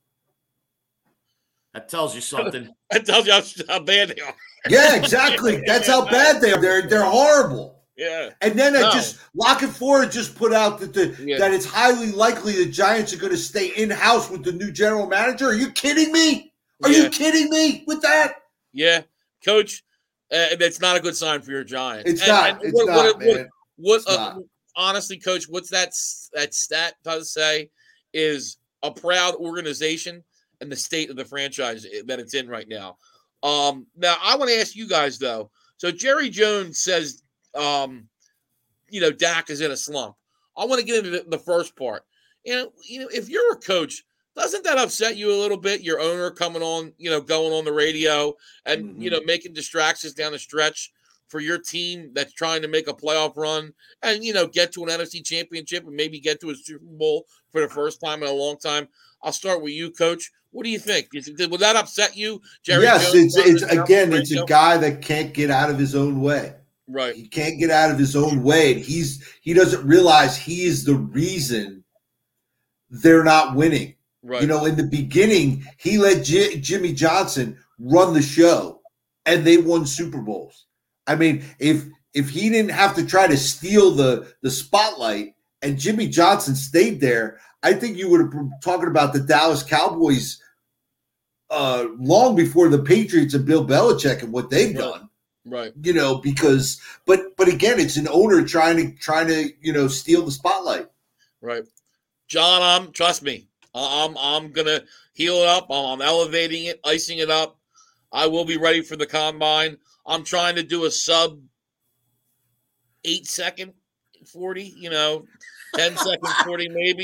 That tells you something. That tells you how, how bad they are. Yeah, exactly. That's how bad they are. They're they're horrible. Yeah. And then I No. just Lockett Ford just put out that the Yeah. that it's highly likely the Giants are going to stay in house with the new general manager. Are you kidding me? Are Yeah. you kidding me with that? Yeah, Coach, uh, that's not a good sign for your Giants. It's And- not. and it's what, not, what, man. what, what, It's uh, not. honestly, Coach, what's that s- that stat does say is a proud organization and the state of the franchise that it's in right now. Um, now, I want to ask you guys though. So Jerry Jones says, um, you know, Dak is in a slump. I want to get into the, the first part. You know, you know, if you're a coach, doesn't that upset you a little bit? Your owner coming on, you know, going on the radio and, Mm-hmm. you know, making distractions down the stretch for your team that's trying to make a playoff run and, you know, get to an N F C championship and maybe get to a Super Bowl for the first time in a long time. I'll start with you, Coach. What do you think? Is, would that upset you, Jerry yes, Jones? it's it's on the again, it's a radio? guy that can't get out of his own way. Right. He can't get out of his own way. And he's he doesn't realize he is the reason they're not winning. Right. You know, in the beginning, he let J- Jimmy Johnson run the show, and they won Super Bowls. I mean, if if he didn't have to try to steal the the spotlight and Jimmy Johnson stayed there, I think you would have been talking about the Dallas Cowboys uh, long before the Patriots and Bill Belichick and what they've Right. done. Right. You know, because but but again, it's an owner trying to trying to you know steal the spotlight. Right. John, I'm trust me. I'm I'm gonna heal it up. I'm elevating it, icing it up. I will be ready for the combine. I'm trying to do a sub eight second forty, you know, ten second forty maybe.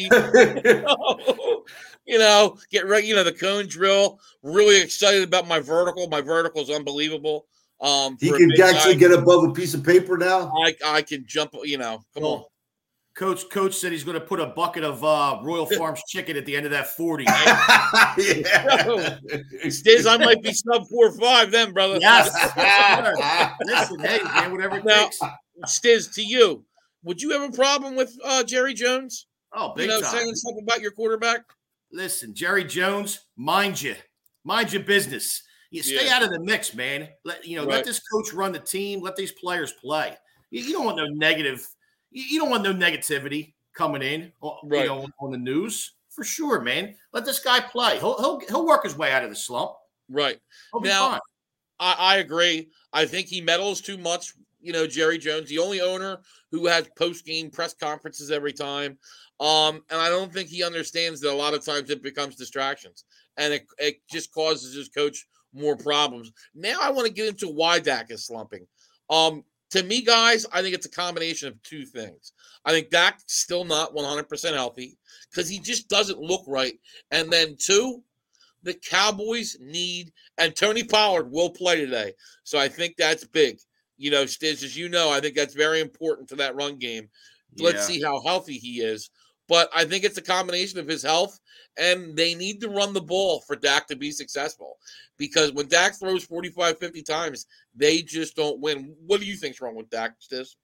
You know, get ready, you know, the cone drill. Really excited about my vertical. My vertical is unbelievable. Um He for a can big actually guy. get above a piece of paper now. I I can jump, you know, come on. Coach, coach said he's going to put a bucket of uh, Royal Farms chicken at the end of that forty. Yeah. Stiz, I might be sub four or five then, brother. Yes. Listen, hey, man, whatever it Now, takes. Stiz, to you, would you have a problem with uh, Jerry Jones? Oh, big You know, time. saying stuff about your quarterback? Listen, Jerry Jones, mind you, mind your business. You stay Yeah. out of the mix, man. Let you know, Right. let this coach run the team. Let these players play. You, you don't want no negative. You, you don't want no negativity coming in. o- Right. You know, on, on the news for sure, man. Let this guy play. He'll he'll he'll work his way out of the slump. Right. He'll be Now- fine. I, I agree. I think he meddles too much. You know, Jerry Jones, the only owner who has post-game press conferences every time. Um, and I don't think he understands that a lot of times it becomes distractions. And it, it just causes his coach more problems. Now I want to get into why Dak is slumping. Um, to me, guys, I think it's a combination of two things. I think Dak's still not one hundred percent healthy because he just doesn't look right. And then two, the Cowboys need, and Tony Pollard will play today. So I think that's big. You know, Stiz, as you know, I think that's very important to that run game. Let's Yeah. see how healthy he is. But I think it's a combination of his health, and they need to run the ball for Dak to be successful. Because when Dak throws forty-five, fifty times, they just don't win. What do you think's wrong with Dak, Stiz?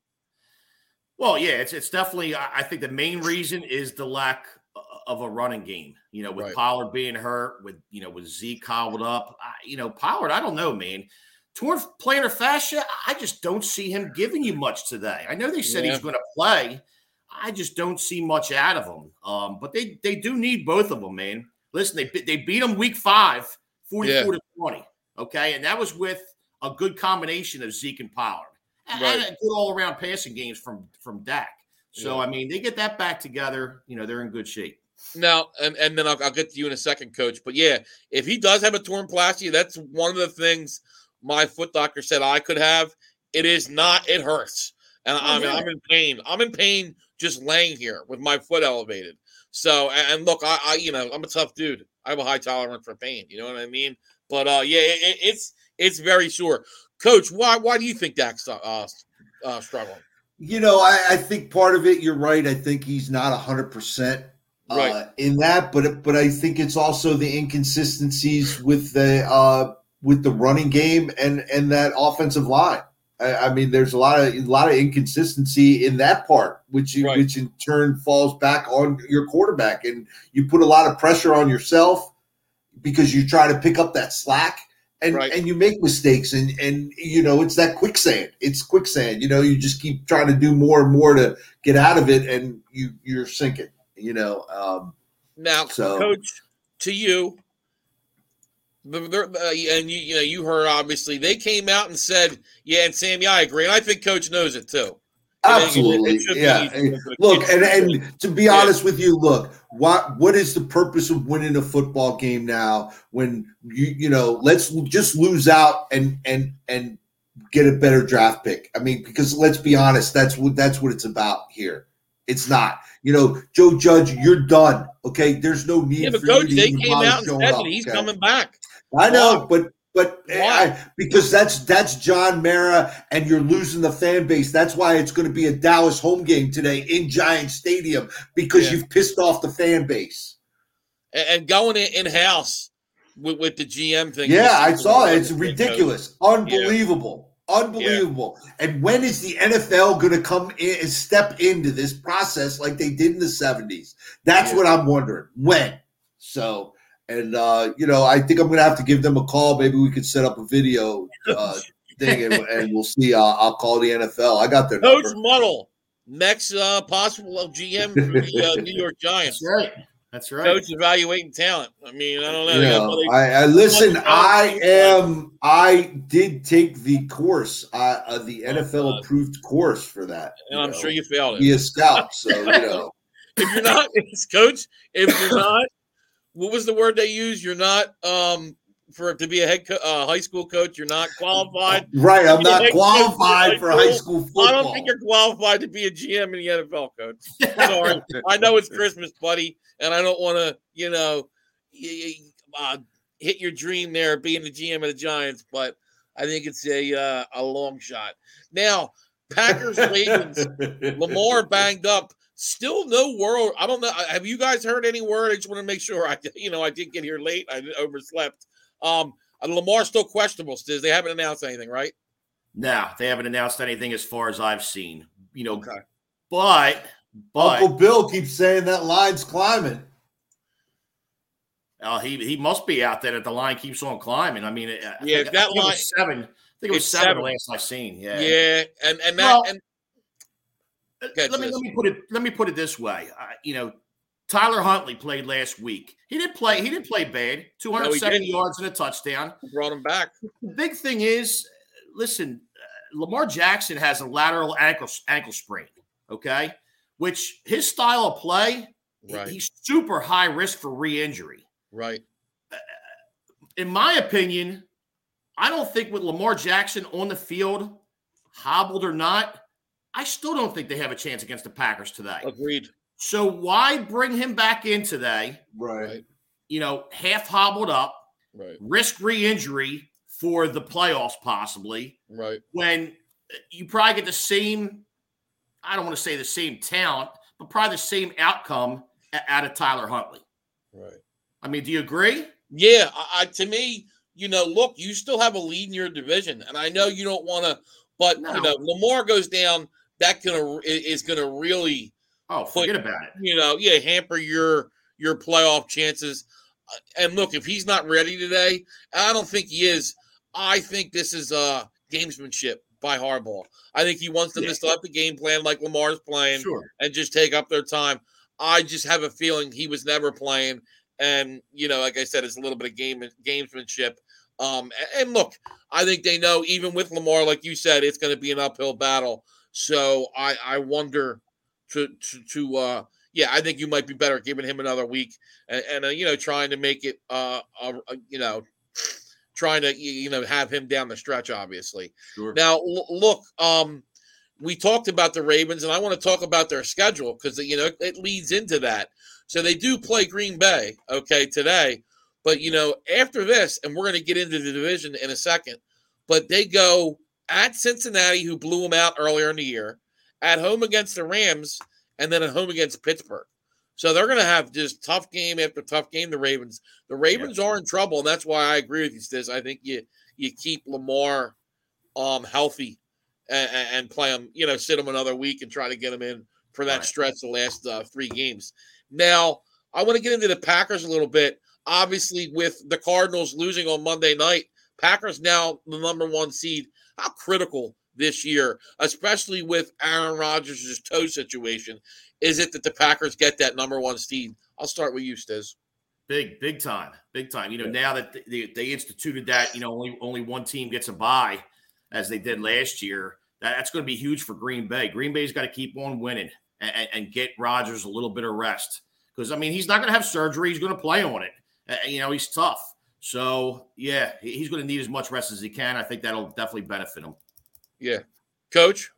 Well, yeah, it's it's definitely. I I think the main reason is the lack of a running game. You know, with Right. Pollard being hurt, with you know, with Zeke cobbled up. I, you know, Pollard. I don't know, man. Torn plantar fascia. I just don't see him giving you much today. I know they said Yeah. he's going to play. I just don't see much out of him. Um, but they they do need both of them, man. Listen, they they beat them week five, forty-four Yeah. to twenty. Okay, and that was with a good combination of Zeke and Pollard. And Right. and good all around passing games from from Dak. So Yeah. I mean, they get that back together. You know, they're in good shape. Now, and, and then I'll, I'll get to you in a second, Coach. But yeah, if he does have a torn fascia, that's one of the things my foot doctor said I could have. It is not, it hurts. And I mean, yeah. I'm in pain. I'm in pain just laying here with my foot elevated. So, and, and look, I, I, you know, I'm a tough dude. I have a high tolerance for pain. You know what I mean? But uh, yeah, it, it, it's it's very sure. Coach, why why do you think Dak's uh, uh, struggling? You know, I, I think part of it, you're right. I think he's not one hundred percent uh, Right. in that, but but I think it's also the inconsistencies with the uh, with the running game and and that offensive line. I, I mean, there's a lot of a lot of inconsistency in that part, which you, Right. which in turn falls back on your quarterback, and you put a lot of pressure on yourself because you try to pick up that slack. And, Right. and you make mistakes, and, and you know it's that quicksand. It's quicksand. You know, you just keep trying to do more and more to get out of it, and you you're sinking. You know. Um, Now, So- Coach, to you, the, the, uh, and you you know you heard obviously they came out and said, yeah, and Sam, yeah, I agree, and I think Coach knows it too. I think it- absolutely, it should be yeah. easy for the Look, kids and to do. and to be Yeah. honest with you, look, what what is the purpose of winning a football game now? When you you know, let's just lose out and and and get a better draft pick. I mean, because let's be honest, that's what that's what it's about here. It's not. You know, Joe Judge, you're done. Okay, there's no need Yeah, but for Coach, you to they even came bother out and showing said up, that he's okay? coming back. I know, Why? but but Why? I, because that's that's John Mara, and you're losing the fan base. That's why it's going to be a Dallas home game today in Giant Stadium because Yeah. you've pissed off the fan base. And, and going in house with, with the G M thing. Yeah, this I season saw it. was It's great, Coach. ridiculous, unbelievable, unbelievable. And when is the N F L going to come in and step into this process like they did in the seventies? That's Yeah. what I'm wondering. When? So. And, uh, you know, I think I'm going to have to give them a call. Maybe we could set up a video uh, thing, and, and we'll see. Uh, I'll call the N F L. I got their Coach number. Muddle, next uh, possible G M for the uh, New York Giants. That's right. That's right. Coach evaluating talent. I mean, I don't know. You know, I, I listen. I am. I did take the course, uh, uh, the N F L approved course for that. And I'm know, sure you failed it. Be a scout, so you know. If you're not, coach, if you're not, what was the word they used? You're not um for to be a head co- uh, high school coach. You're not qualified. Right, I'm not qualified for high school football. I don't think you're qualified to be a G M in the N F L, coach. Sorry, I know it's Christmas, buddy, and I don't want to, you know, uh, hit your dream there being the G M of the Giants, but I think it's a uh, a long shot. Now, Packers, Ravens, Lamar banged up. Still no word. I don't know. Have you guys heard any word? I just want to make sure. I, you know, I did get here late. I overslept. Um, Lamar's still questionable. Still, they haven't announced anything, right? No, they haven't announced anything as far as I've seen. You know, okay. but but Uncle Bill keeps saying that line's climbing. Oh, uh, he he must be out there that the line keeps on climbing. I mean, I yeah, think, that I think line it was seven. I think it was seven, seven last I've seen. Yeah, yeah, and and that well, and. Let me let me put it let me put it this way. Uh, you know, Tyler Huntley played last week. He didn't play. He didn't play bad. two hundred seventy no, yards and a touchdown. Brought him back. The big thing is, listen, uh, Lamar Jackson has a lateral ankle ankle sprain. Okay, which his style of play, right. he's super high risk for re-injury. Right. Uh, in my opinion, I don't think with Lamar Jackson on the field, hobbled or not, I still don't think they have a chance against the Packers today. Agreed. So why bring him back in today? Right. You know, half hobbled up, right. risk re-injury for the playoffs possibly. Right. When you probably get the same, I don't want to say the same talent, but probably the same outcome out of Tyler Huntley. Right. I mean, do you agree? Yeah. I, to me, you know, look, you still have a lead in your division, and I know you don't want to, but no. you know, Lamar goes down. That gonna is gonna really oh forget put, about it. You know, yeah, hamper your your playoff chances. And look, if he's not ready today, I don't think he is. I think this is uh gamesmanship by Harbaugh. I think he wants them yeah. to still have the game plan like Lamar's playing, sure. and just take up their time. I just have a feeling he was never playing, and you know, like I said, it's a little bit of game gamesmanship. Um, and, and look, I think they know even with Lamar, like you said, it's going to be an uphill battle. So I, I wonder to to, to uh, yeah, I think you might be better giving him another week and, and uh, you know, trying to make it, uh, uh, you know, trying to, you know, have him down the stretch, obviously. Sure. Now, l- look, um, we talked about the Ravens, and I want to talk about their schedule because, you know, it leads into that. So they do play Green Bay, okay, today. But, you know, after this, and we're going to get into the division in a second, but they go at Cincinnati, who blew them out earlier in the year, at home against the Rams, and then at home against Pittsburgh. So they're going to have just tough game after tough game, the Ravens. The Ravens yeah. are in trouble, and that's why I agree with you, Stiz. I think you you keep Lamar um, healthy and, and play him, you know, sit him another week and try to get him in for that right. stretch the last uh, three games. Now, I want to get into the Packers a little bit. Obviously, with the Cardinals losing on Monday night, Packers now the number one seed. How critical this year, especially with Aaron Rodgers' toe situation, is it that the Packers get that number one seed? I'll start with you, Stiz. Big, big time, big time. You know, now that they, they instituted that, you know, only only one team gets a bye, as they did last year, that, that's going to be huge for Green Bay. Green Bay's got to keep on winning and, and get Rodgers a little bit of rest. Because, I mean, he's not going to have surgery. He's going to play on it. Uh, you know, he's tough. So, yeah, he's going to need as much rest as he can. I think that'll definitely benefit him. Yeah. Coach?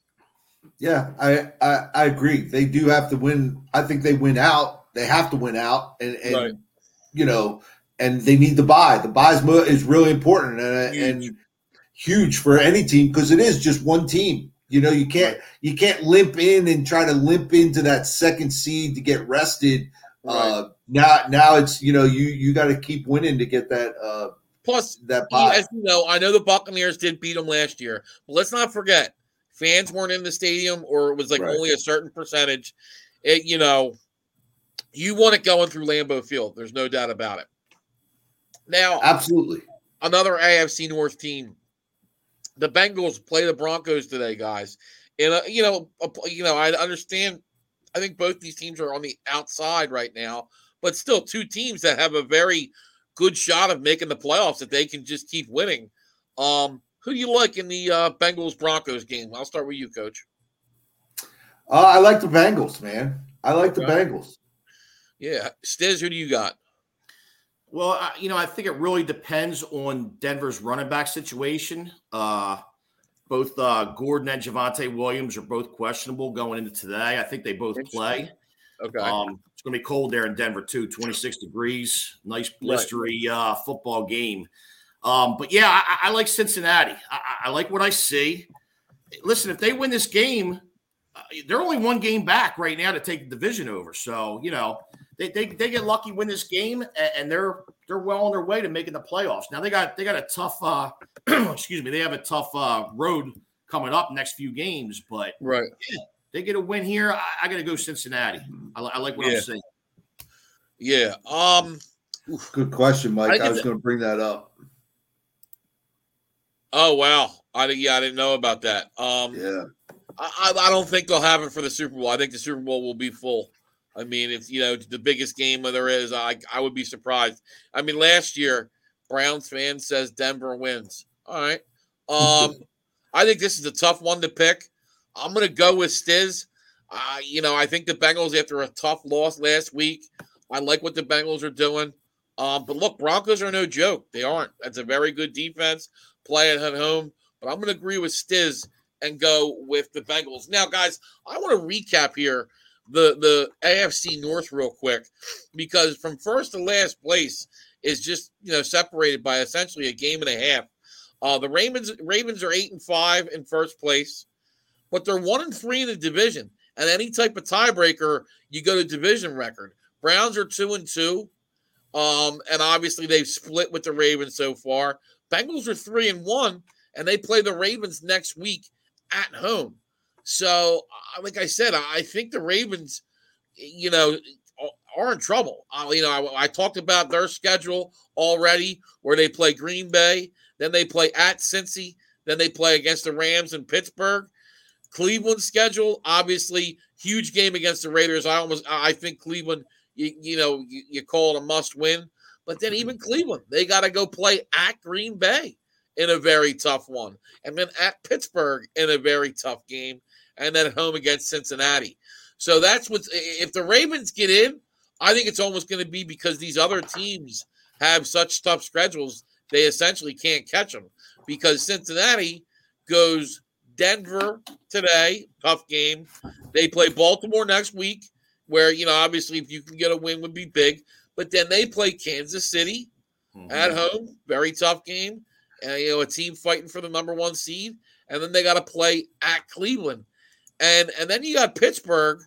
Yeah, I, I, I agree. They do have to win. I think they win out. They have to win out. And, and right. you know, and they need the bye. The bye is really important and, huge. and huge for any team because it is just one team. You know, you can't right. you can't limp in and try to limp into that second seed to get rested. Right. Uh, now, now it's, you know, you you got to keep winning to get that. Uh, Plus, that bye. As you know, I know the Buccaneers did beat them last year, but let's not forget, fans weren't in the stadium, or it was like right. only a certain percentage. It, you know, you want it going through Lambeau Field. There's no doubt about it. Now, absolutely, another A F C North team the Bengals play the Broncos today, guys. And uh, you know, uh, you know, I understand. I think both these teams are on the outside right now, but still two teams that have a very good shot of making the playoffs if they can just keep winning. Um, who do you like in the uh, Bengals-Broncos game? I'll start with you, Coach. Uh, I like the Bengals, man. I like the Okay. Bengals. Yeah. Stiz, who do you got? Well, I, you know, I think it really depends on Denver's running back situation. Uh, both uh, Gordon and Javonte Williams are both questionable going into today. I think they both play. Okay. Um, it's going to be cold there in Denver, too, twenty-six degrees. Nice, blistery uh, football game. Um, but, yeah, I, I like Cincinnati. I, I like what I see. Listen, if they win this game, uh, they're only one game back right now to take the division over. So, you know, they they, they get lucky, win this game, and, and they're they're well on their way to making the playoffs. Now, they got they got a tough uh, – excuse me, they have a tough uh, road coming up next few games. But, right. yeah, they get a win here. I, I got to go Cincinnati. I, I like what yeah. I'm saying. Yeah. Um. Good question, Mike. I, I was going to bring that up. Oh, wow. I yeah, I didn't know about that. Um, yeah. I, I don't think they'll have it for the Super Bowl. I think the Super Bowl will be full. I mean, if you know the biggest game there is, I I would be surprised. I mean, last year, Browns fan says Denver wins. All right. Um, I think this is a tough one to pick. I'm going to go with Stiz. Uh, you know, I think the Bengals, after a tough loss last week, I like what the Bengals are doing. Um, but look, Broncos are no joke. They aren't. That's a very good defense. Play at home. But I'm going to agree with Stiz and go with the Bengals. Now, guys, I want to recap here the, the A F C North real quick, because from first to last place is just, you know, separated by essentially a game and a half. Uh, the Ravens Ravens are eight and five in first place, but they're one and three in the division. And any type of tiebreaker, you go to division record. Browns are two and two, um, and obviously they've split with the Ravens so far. Bengals are three and one, and they play the Ravens next week at home. So, like I said, I think the Ravens, you know, are in trouble. Uh, you know, I, I talked about their schedule already, where they play Green Bay, then they play at Cincy, then they play against the Rams in Pittsburgh. Cleveland's schedule, obviously, huge game against the Raiders. I almost, I think Cleveland, you, you know, you, you call it a must win. But then even Cleveland, they got to go play at Green Bay in a very tough one, and then at Pittsburgh in a very tough game, and then at home against Cincinnati. So that's what's, if the Ravens get in, I think it's almost going to be because these other teams have such tough schedules, they essentially can't catch them, because Cincinnati goes Denver today, tough game. They play Baltimore next week, where, you know, obviously if you can get a win would be big. But then they play Kansas City mm-hmm. at home, very tough game. And, you know, a team fighting for the number one seed. And then they got to play at Cleveland. And and then you got Pittsburgh,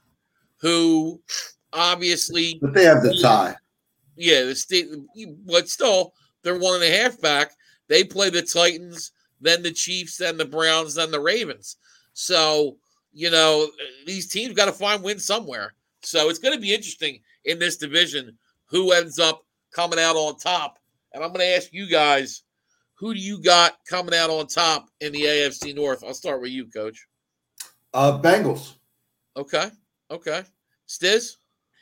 who obviously. But they have the tie. Yeah, the state, but still, they're one and a half back. They play the Titans, then the Chiefs, then the Browns, then the Ravens. So, you know, these teams got to find wins somewhere. So it's going to be interesting in this division who ends up coming out on top. And I'm going to ask you guys, who do you got coming out on top in the A F C North? I'll start with you, Coach. Uh, Bengals. Okay. Okay. Stiz?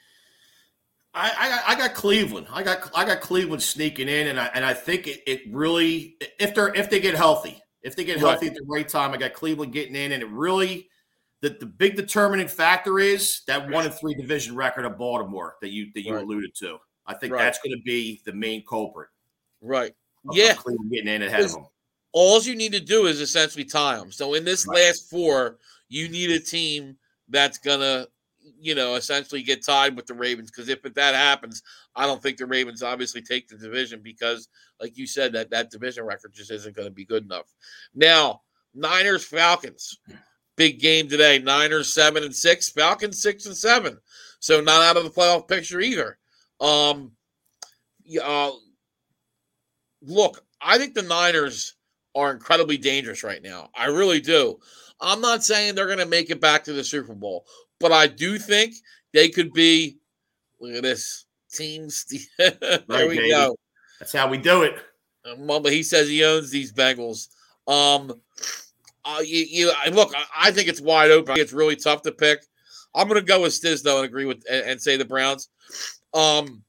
I, I I got Cleveland. I got I got Cleveland sneaking in, and I and I think it, it really, if they're if they get healthy, if they get healthy right at the right time, I got Cleveland getting in, and it really, the, the big determining factor is that one and three division record of Baltimore that you that you right. alluded to. I think right. that's going to be the main culprit. Right. Of, yeah. Of Cleveland getting in ahead of them. All you need to do is essentially tie them. So in this right. last four, you need a team that's gonna, you know, essentially get tied with the Ravens. Because if that happens, I don't think the Ravens obviously take the division, because, like you said, that that division record just isn't going to be good enough. Now, Niners Falcons, big game today. Niners seven and six, Falcons six and seven. So not out of the playoff picture either. Um, uh, look, I think the Niners are incredibly dangerous right now. I really do. I'm not saying they're going to make it back to the Super Bowl, but I do think they could be. Look at this teams. there right, we baby. go. That's how we do it. Mama, he says he owns these Bengals. Um, uh, you, you look, I, I think it's wide open. I think it's really tough to pick. I'm going to go with Stiz though and agree with and, and say the Browns. Um,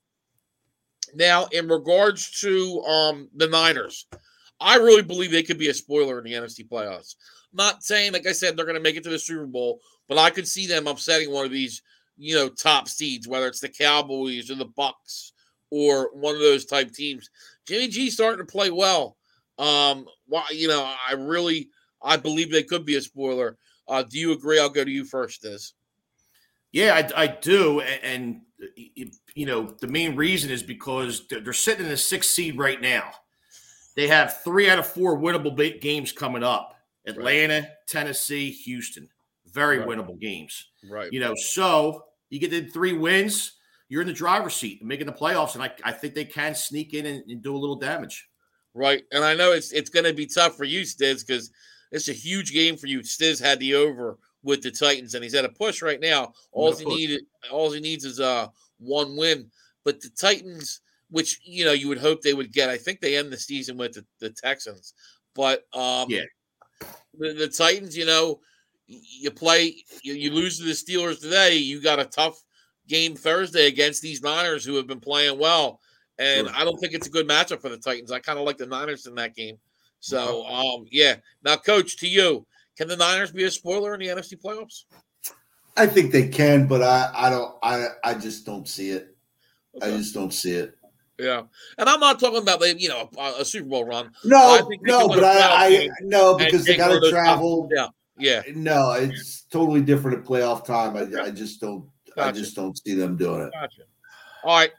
now in regards to um the Niners, I really believe they could be a spoiler in the N F C playoffs. Not saying, like I said, they're going to make it to the Super Bowl, but I could see them upsetting one of these, you know, top seeds, whether it's the Cowboys or the Bucks or one of those type teams. Jimmy G's starting to play well. Um, well, you know, I really, I believe they could be a spoiler. Uh, do you agree? I'll go to you first, Diz. Yeah, I, I do. And, and, you know, the main reason is because they're, they're sitting in the sixth seed right now. They have three out of four winnable games coming up. Atlanta, right. Tennessee, Houston. Very right. winnable games. Right. You know, so you get the three wins, you're in the driver's seat, making the playoffs, and I, I think they can sneak in and, and do a little damage. Right. And I know it's it's going to be tough for you, Stiz, because it's a huge game for you. Stiz had the over with the Titans, and he's at a push right now. All he needed, all he needs is uh one win. But the Titans, which you know you would hope they would get, I think they end the season with the, the Texans. But um, yeah, the, the Titans, you know, you play, you, you lose to the Steelers today. You got a tough game Thursday against these Niners who have been playing well. And sure. I don't think it's a good matchup for the Titans. I kind of like the Niners in that game. So, um, yeah. Now, Coach, to you, can the Niners be a spoiler in the N F C playoffs? I think they can, but I, I don't. I, I just don't see it. Okay. I just don't see it. Yeah, and I'm not talking about you know a, a Super Bowl run. No, I no, but I, I no because they got to travel. Yeah, yeah. No, it's totally different at playoff time. I, I just don't. Gotcha. I just don't see them doing it. Gotcha. All right.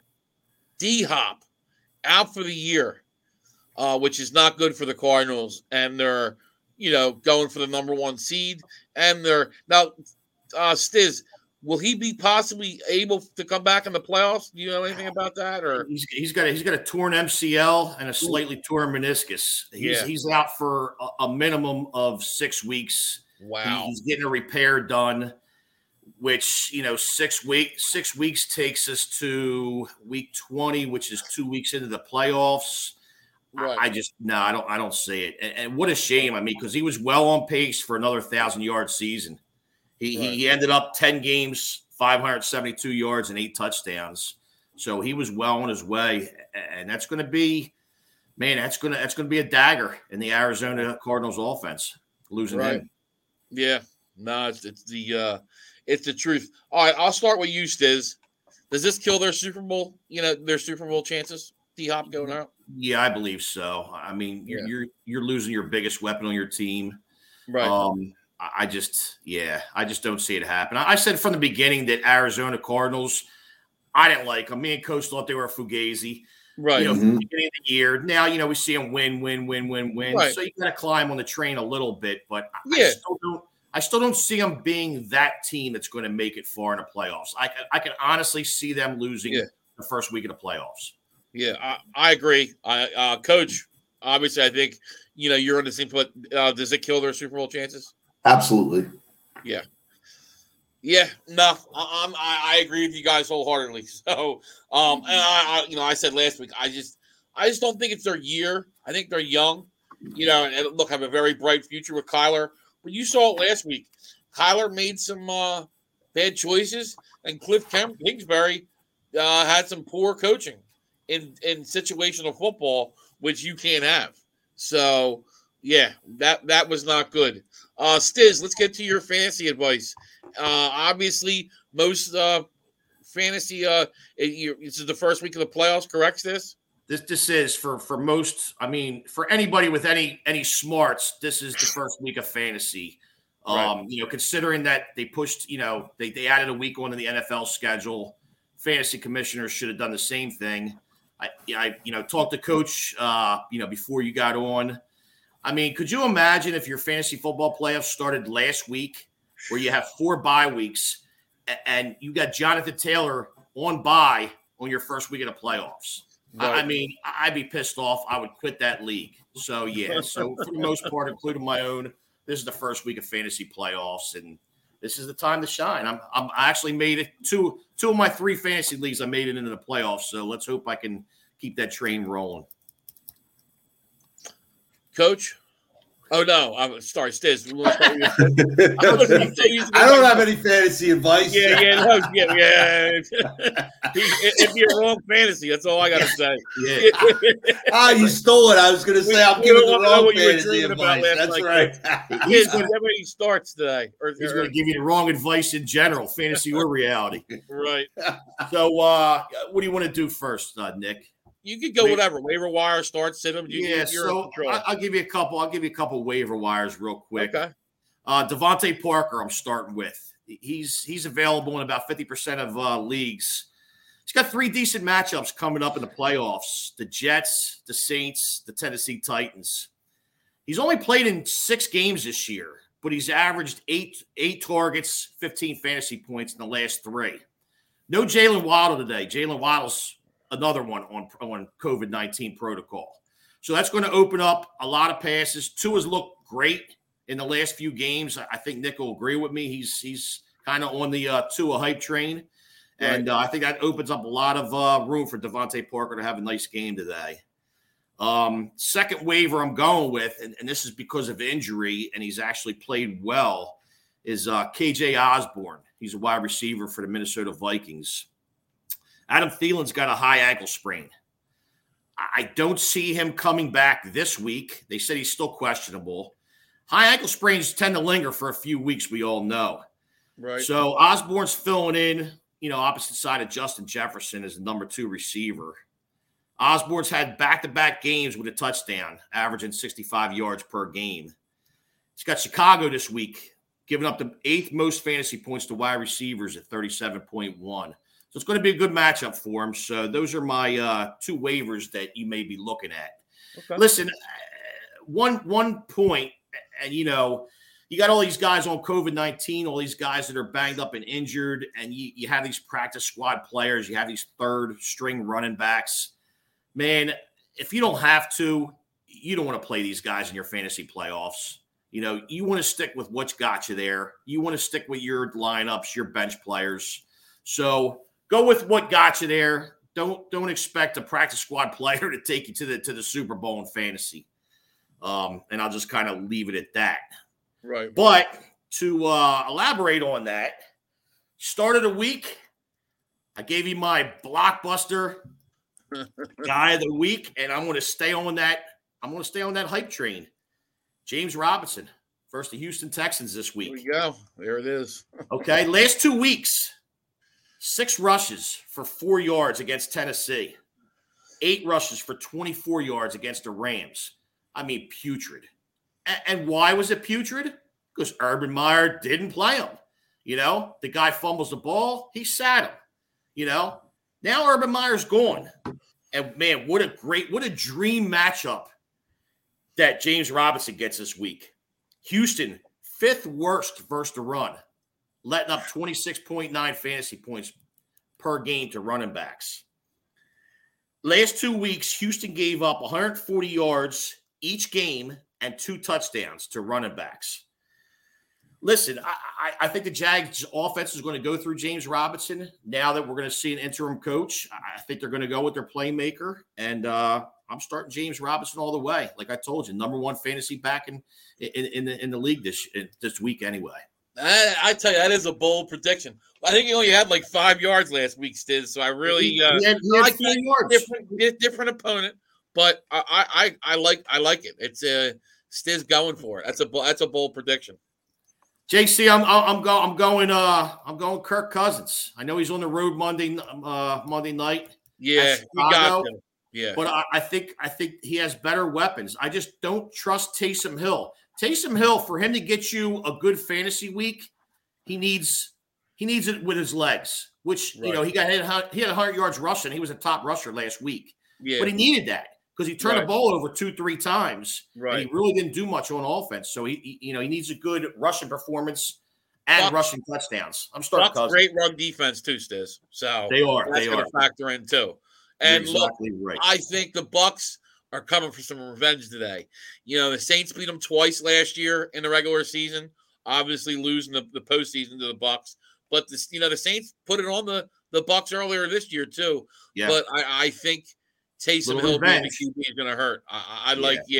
D-Hop out for the year, uh, which is not good for the Cardinals, and they're, you know, going for the number one seed. And they're now, uh, Stiz, will he be possibly able to come back in the playoffs? Do you know anything about that? Or he's he's got a, he's got a torn M C L and a slightly torn meniscus. He's yeah. he's out for a, a minimum of six weeks. Wow, he, he's getting a repair done. Which, you know, six weeks six weeks takes us to week twenty, which is two weeks into the playoffs. Right. I, I just no, I don't I don't see it. And, and what a shame. I mean, because he was well on pace for another thousand yard season. He right. he ended up ten games, five hundred seventy-two yards, and eight touchdowns. So he was well on his way. And that's gonna be, man, that's gonna that's gonna be a dagger in the Arizona Cardinals offense, losing right. him. Yeah. No, it's it's the uh It's the truth. All right, I'll start with you, Stiz. Does this kill their Super Bowl, you know, their Super Bowl chances? D-Hop going out? Yeah, I believe so. I mean, you're yeah. you're, you're losing your biggest weapon on your team. Right. Um, I just, yeah, I just don't see it happen. I, I said from the beginning that Arizona Cardinals, I didn't like them. Me and Coach thought they were a fugazi. Right. You know, mm-hmm. from the beginning of the year. Now, you know, we see them win, win, win, win, win. Right. So you got to climb on the train a little bit, but yeah. I still don't. I still don't see them being that team that's going to make it far in the playoffs. I, I can honestly see them losing yeah. the first week of the playoffs. Yeah, I, I agree. I, uh, Coach, obviously, I think, you know, you're in the same foot. Uh, does it kill their Super Bowl chances? Absolutely. Yeah. Yeah, no, I, I'm, I, I agree with you guys wholeheartedly. So, um, and I, I, you know, I said last week, I just, I just don't think it's their year. I think they're young, you know, and look, have a very bright future with Kyler. But you saw it last week. Kyler made some uh, bad choices, and Cliff Kingsbury uh, had some poor coaching in, in situational football, which you can't have. So, yeah, that that was not good. Uh, Stiz, let's get to your fantasy advice. Uh, obviously, most uh, fantasy uh, it, this is the first week of the playoffs, correct, Stiz? This this is for for most. I mean, for anybody with any any smarts, this is the first week of fantasy. Um, right. You know, considering that they pushed, you know, they they added a week on to the N F L schedule. Fantasy commissioners should have done the same thing. I, I you know, talked to Coach, uh, you know, before you got on. I mean, could you imagine if your fantasy football playoffs started last week, where you have four bye weeks, and you got Jonathan Taylor on bye on your first week of the playoffs? Right. I mean, I'd be pissed off. I would quit that league. So, yeah. So, for the most part, including my own, this is the first week of fantasy playoffs, and this is the time to shine. I'm, I'm I actually made it two two of my three fantasy leagues. I made it into the playoffs. So, let's hope I can keep that train rolling. Coach? Oh no, I'm sorry, Stiz. I don't have any fantasy advice. Yeah, yeah, no, yeah, yeah. It'd be a wrong fantasy. That's all I gotta say. Yeah. Ah, you stole it. I was gonna say I'm giving the wrong fantasy advice. That's right. He's going to he starts today. Or, He's going to give you the wrong advice in general, fantasy or reality. Right. So, uh, what do you want to do first, uh, Nick? You could go whatever waiver wire, start, sit them. You, yeah, so I, I'll give you a couple. I'll give you a couple waiver wires real quick. Okay. Uh, Devontae Parker, I'm starting with. He's he's available in about fifty percent of uh, leagues. He's got three decent matchups coming up in the playoffs: the Jets, the Saints, the Tennessee Titans. He's only played in six games this year, but he's averaged eight eight targets, fifteen fantasy points in the last three. No Jalen Waddle today. Jalen Waddle's another one on, on COVID nineteen protocol. So that's going to open up a lot of passes. Tua's looked great in the last few games. I think Nick will agree with me. He's he's kind of on the uh, Tua hype train. And uh, I think that opens up a lot of uh, room for Devontae Parker to have a nice game today. Um, second waiver I'm going with, and, and this is because of injury, and he's actually played well, is uh, K J Osborne. He's a wide receiver for the Minnesota Vikings. Adam Thielen's got a high ankle sprain. I don't see him coming back this week. They said he's still questionable. High ankle sprains tend to linger for a few weeks, we all know. Right. So Osborne's filling in, you know, opposite side of Justin Jefferson as the number two receiver. Osborne's had back-to-back games with a touchdown, averaging sixty-five yards per game. He's got Chicago this week, giving up the eighth most fantasy points to wide receivers at thirty-seven point one. So it's going to be a good matchup for him. So those are my uh, two waivers that you may be looking at. Okay. Listen, one one point, and, you know, you got all these guys on COVID nineteen, all these guys that are banged up and injured, and you, you have these practice squad players, you have these third-string running backs. Man, if you don't have to, you don't want to play these guys in your fantasy playoffs. You know, you want to stick with what's got you there. You want to stick with your lineups, your bench players. So go with what got you there. Don't don't expect a practice squad player to take you to the to the Super Bowl in fantasy. Um, and I'll just kind of leave it at that. Right. But to uh, elaborate on that, start of the week, I gave you my blockbuster guy of the week, and I'm going to stay on that. I'm going to stay on that hype train. James Robinson, first the Houston Texans this week. There we go. There it is. Okay, last two weeks, six rushes for four yards against Tennessee, eight rushes for twenty-four yards against the Rams. I mean, putrid. A- and why was it putrid? Because Urban Meyer didn't play him. You know, the guy fumbles the ball, he sat him. You know, now Urban Meyer's gone. And, man, what a great, what a dream matchup that James Robinson gets this week. Houston, fifth worst versus the run, letting up twenty-six point nine fantasy points per game to running backs. Last two weeks, Houston gave up one hundred forty yards each game and two touchdowns to running backs. Listen, I, I, I think the Jags offense is going to go through James Robinson. Now that we're going to see an interim coach, I think they're going to go with their playmaker. And uh, I'm starting James Robinson all the way. Like I told you, number one fantasy back in in, in, the, in the league this this week anyway. I, I tell you, that is a bold prediction. I think he only had like five yards last week, Stiz. So I really uh, he had, he had four yards. Different, different opponent, but I, I I like I like it. It's a uh, Stiz going for it. That's a that's a bold prediction. J C, I'm I'm going I'm going uh I'm going Kirk Cousins. I know he's on the road Monday uh Monday night. Yeah, you got to. Yeah, but I, I think I think he has better weapons. I just don't trust Taysom Hill. Taysom Hill, for him to get you a good fantasy week, he needs he needs it with his legs. Which right. you know he got hit, he had one hundred yards rushing. He was a top rusher last week. Yeah, but he needed that because he turned right. the ball over two three times. Right, and he really didn't do much on offense. So he, he you know he needs a good rushing performance and Bucks, rushing touchdowns. I'm starting Bucks great run defense too, Stiz. So they are that's they going are to factor in too. And You're exactly look, right. I think the Bucks are coming for some revenge today. You know, the Saints beat them twice last year in the regular season, obviously losing the, the postseason to the Bucks. But the, you know, the Saints put it on the, the Bucks earlier this year too. Yeah. But I, I think Taysom Hill being the Q B is going to hurt. I, I, I like, yeah.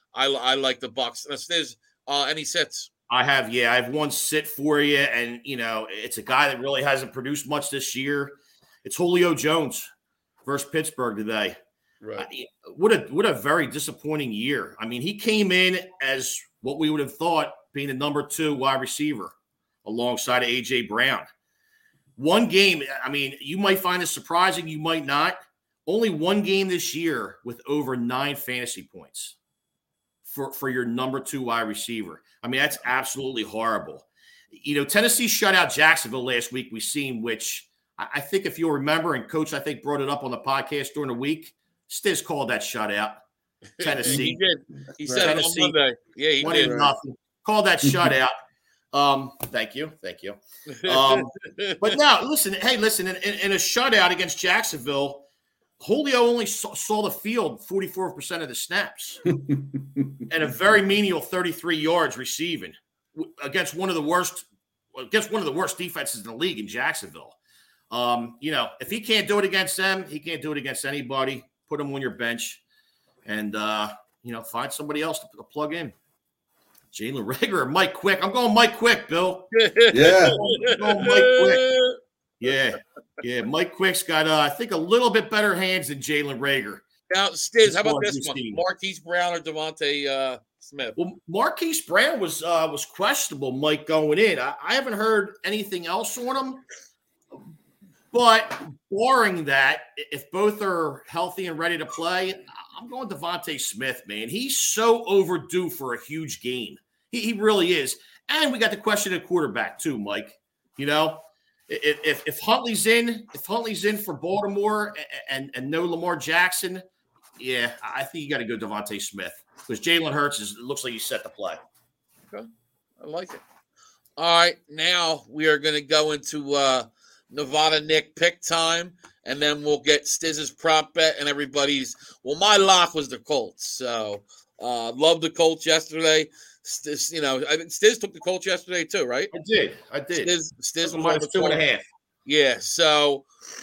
I, I like the Bucks. Now, Stiz, uh, any sits? I have, yeah, I have one sit for you, and you know, it's a guy that really hasn't produced much this year. It's Julio Jones versus Pittsburgh today. Right. I, what a what a very disappointing year. I mean, he came in as what we would have thought being the number two wide receiver alongside of A J Brown. One game, I mean, you might find this surprising, you might not. Only one game this year with over nine fantasy points for, for your number two wide receiver. I mean, that's absolutely horrible. You know, Tennessee shut out Jacksonville last week, we seen, which I, I think if you'll remember, and Coach, I think, brought it up on the podcast during the week, Stiz called that shutout. Tennessee. He did. He said Tennessee, it on Monday. Yeah, he did. Nothing. Called that shutout. Um, thank you. Thank you. Um, but now, listen, hey, listen, in, in, in a shutout against Jacksonville, Julio only saw, saw the field forty-four percent of the snaps and a very menial thirty-three yards receiving against one of the worst against one of the worst defenses in the league in Jacksonville. Um, you know, if he can't do it against them, he can't do it against anybody. Put him on your bench and, uh, you know, find somebody else to, to plug in. Jalen Reagor or Mike Quick. I'm going Mike Quick, Bill. Yeah. I'm going Mike Quick. Yeah. Yeah. Mike Quick's got, uh, I think, a little bit better hands than Jalen Reagor. Now, Stiz, how about this one? Marquise Brown or Devontae uh, Smith? Well, Marquise Brown was uh, was questionable, Mike, going in. I, I haven't heard anything else on him. But barring that, if both are healthy and ready to play, I'm going Devontae Smith, man. He's so overdue for a huge game. He, he really is. And we got the question of quarterback too, Mike. You know, if, if if Huntley's in, if Huntley's in for Baltimore and, and, and no Lamar Jackson, yeah, I think you got to go Devontae Smith because Jalen Hurts is, it looks like he's set to play. Okay, I like it. All right, now we are going to go into uh, Nevada Nick pick time, and then we'll get Stiz's prop bet and everybody's. Well, my lock was the Colts, so uh, loved the Colts yesterday. Stiz, you know, I think Stiz took the Colts yesterday too, right? I did, I did. Stiz, Stiz was minus two and a half. Yeah, so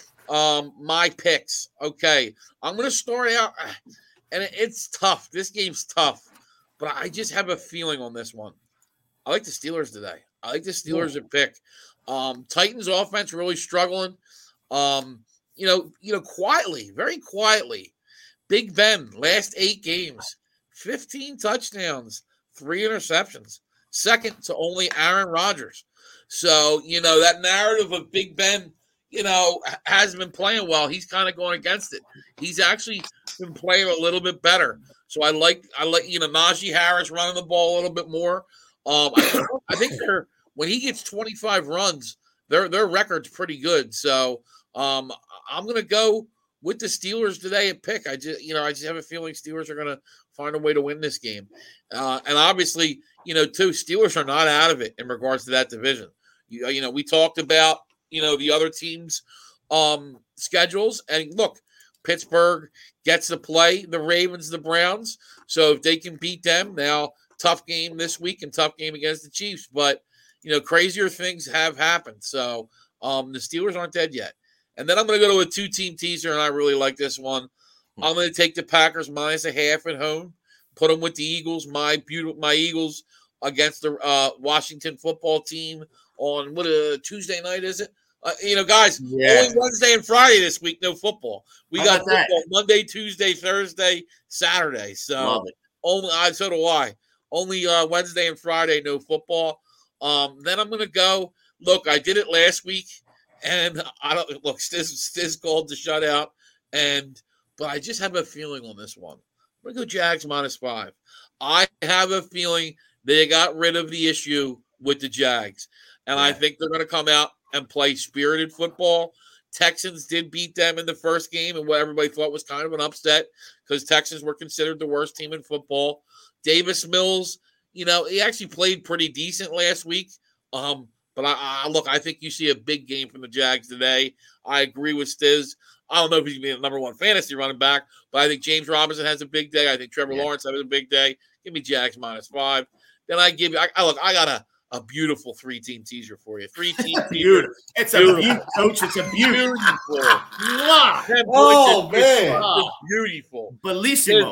um, my picks. Okay, I'm going to start out, and it's tough. This game's tough, but I just have a feeling on this one. I like the Steelers today. I like the Steelers to pick. Um, Titans offense really struggling. Um, you know, you know, quietly, very quietly. Big Ben, last eight games, fifteen touchdowns, three interceptions, second to only Aaron Rodgers. So, you know, that narrative of Big Ben, you know, hasn't been playing well. He's kind of going against it. He's actually been playing a little bit better. So I like, I like, you know, Najee Harris running the ball a little bit more. Um, I, I think they're, when he gets twenty-five runs, their their record's pretty good. So um, I'm going to go with the Steelers today at pick. I just, you know, I just have a feeling Steelers are going to find a way to win this game. Uh, and obviously, you know, too, Steelers are not out of it in regards to that division. You, you know, we talked about, you know, the other teams' um, schedules. And look, Pittsburgh gets to play the Ravens, the Browns. So if they can beat them, now tough game this week and tough game against the Chiefs. But, you know, crazier things have happened. So um, the Steelers aren't dead yet. And then I'm going to go to a two-team teaser, and I really like this one. I'm going to take the Packers minus a half at home, put them with the Eagles, my beautiful, my Eagles against the uh, Washington football team on what a Tuesday night is it? Uh, you know, guys, yeah. Only Wednesday and Friday this week, no football. We How got football that? Monday, Tuesday, Thursday, Saturday. So only I so do I. Only uh, Wednesday and Friday, no football. Um, then I'm going to go. Look, I did it last week. And I don't look, Stiz, Stiz called the shutout, and but I just have a feeling on this one. I'm gonna go Jags minus five. I have a feeling they got rid of the issue with the Jags, and yeah. I think they're gonna come out and play spirited football. Texans did beat them in the first game, and what everybody thought was kind of an upset because Texans were considered the worst team in football. Davis Mills, you know, he actually played pretty decent last week. Um. But I, I look, I think you see a big game from the Jags today. I agree with Stiz. I don't know if he's going to be the number one fantasy running back, but I think James Robinson has a big day. I think Trevor yeah. Lawrence has a big day. Give me Jags minus five. Then I give you, I, I look, I got a, a beautiful three-team teaser for you. Three-team teaser. It's a beautiful, coach. It's a beautiful. Wow. Oh, man. It's beautiful. Bellissimo.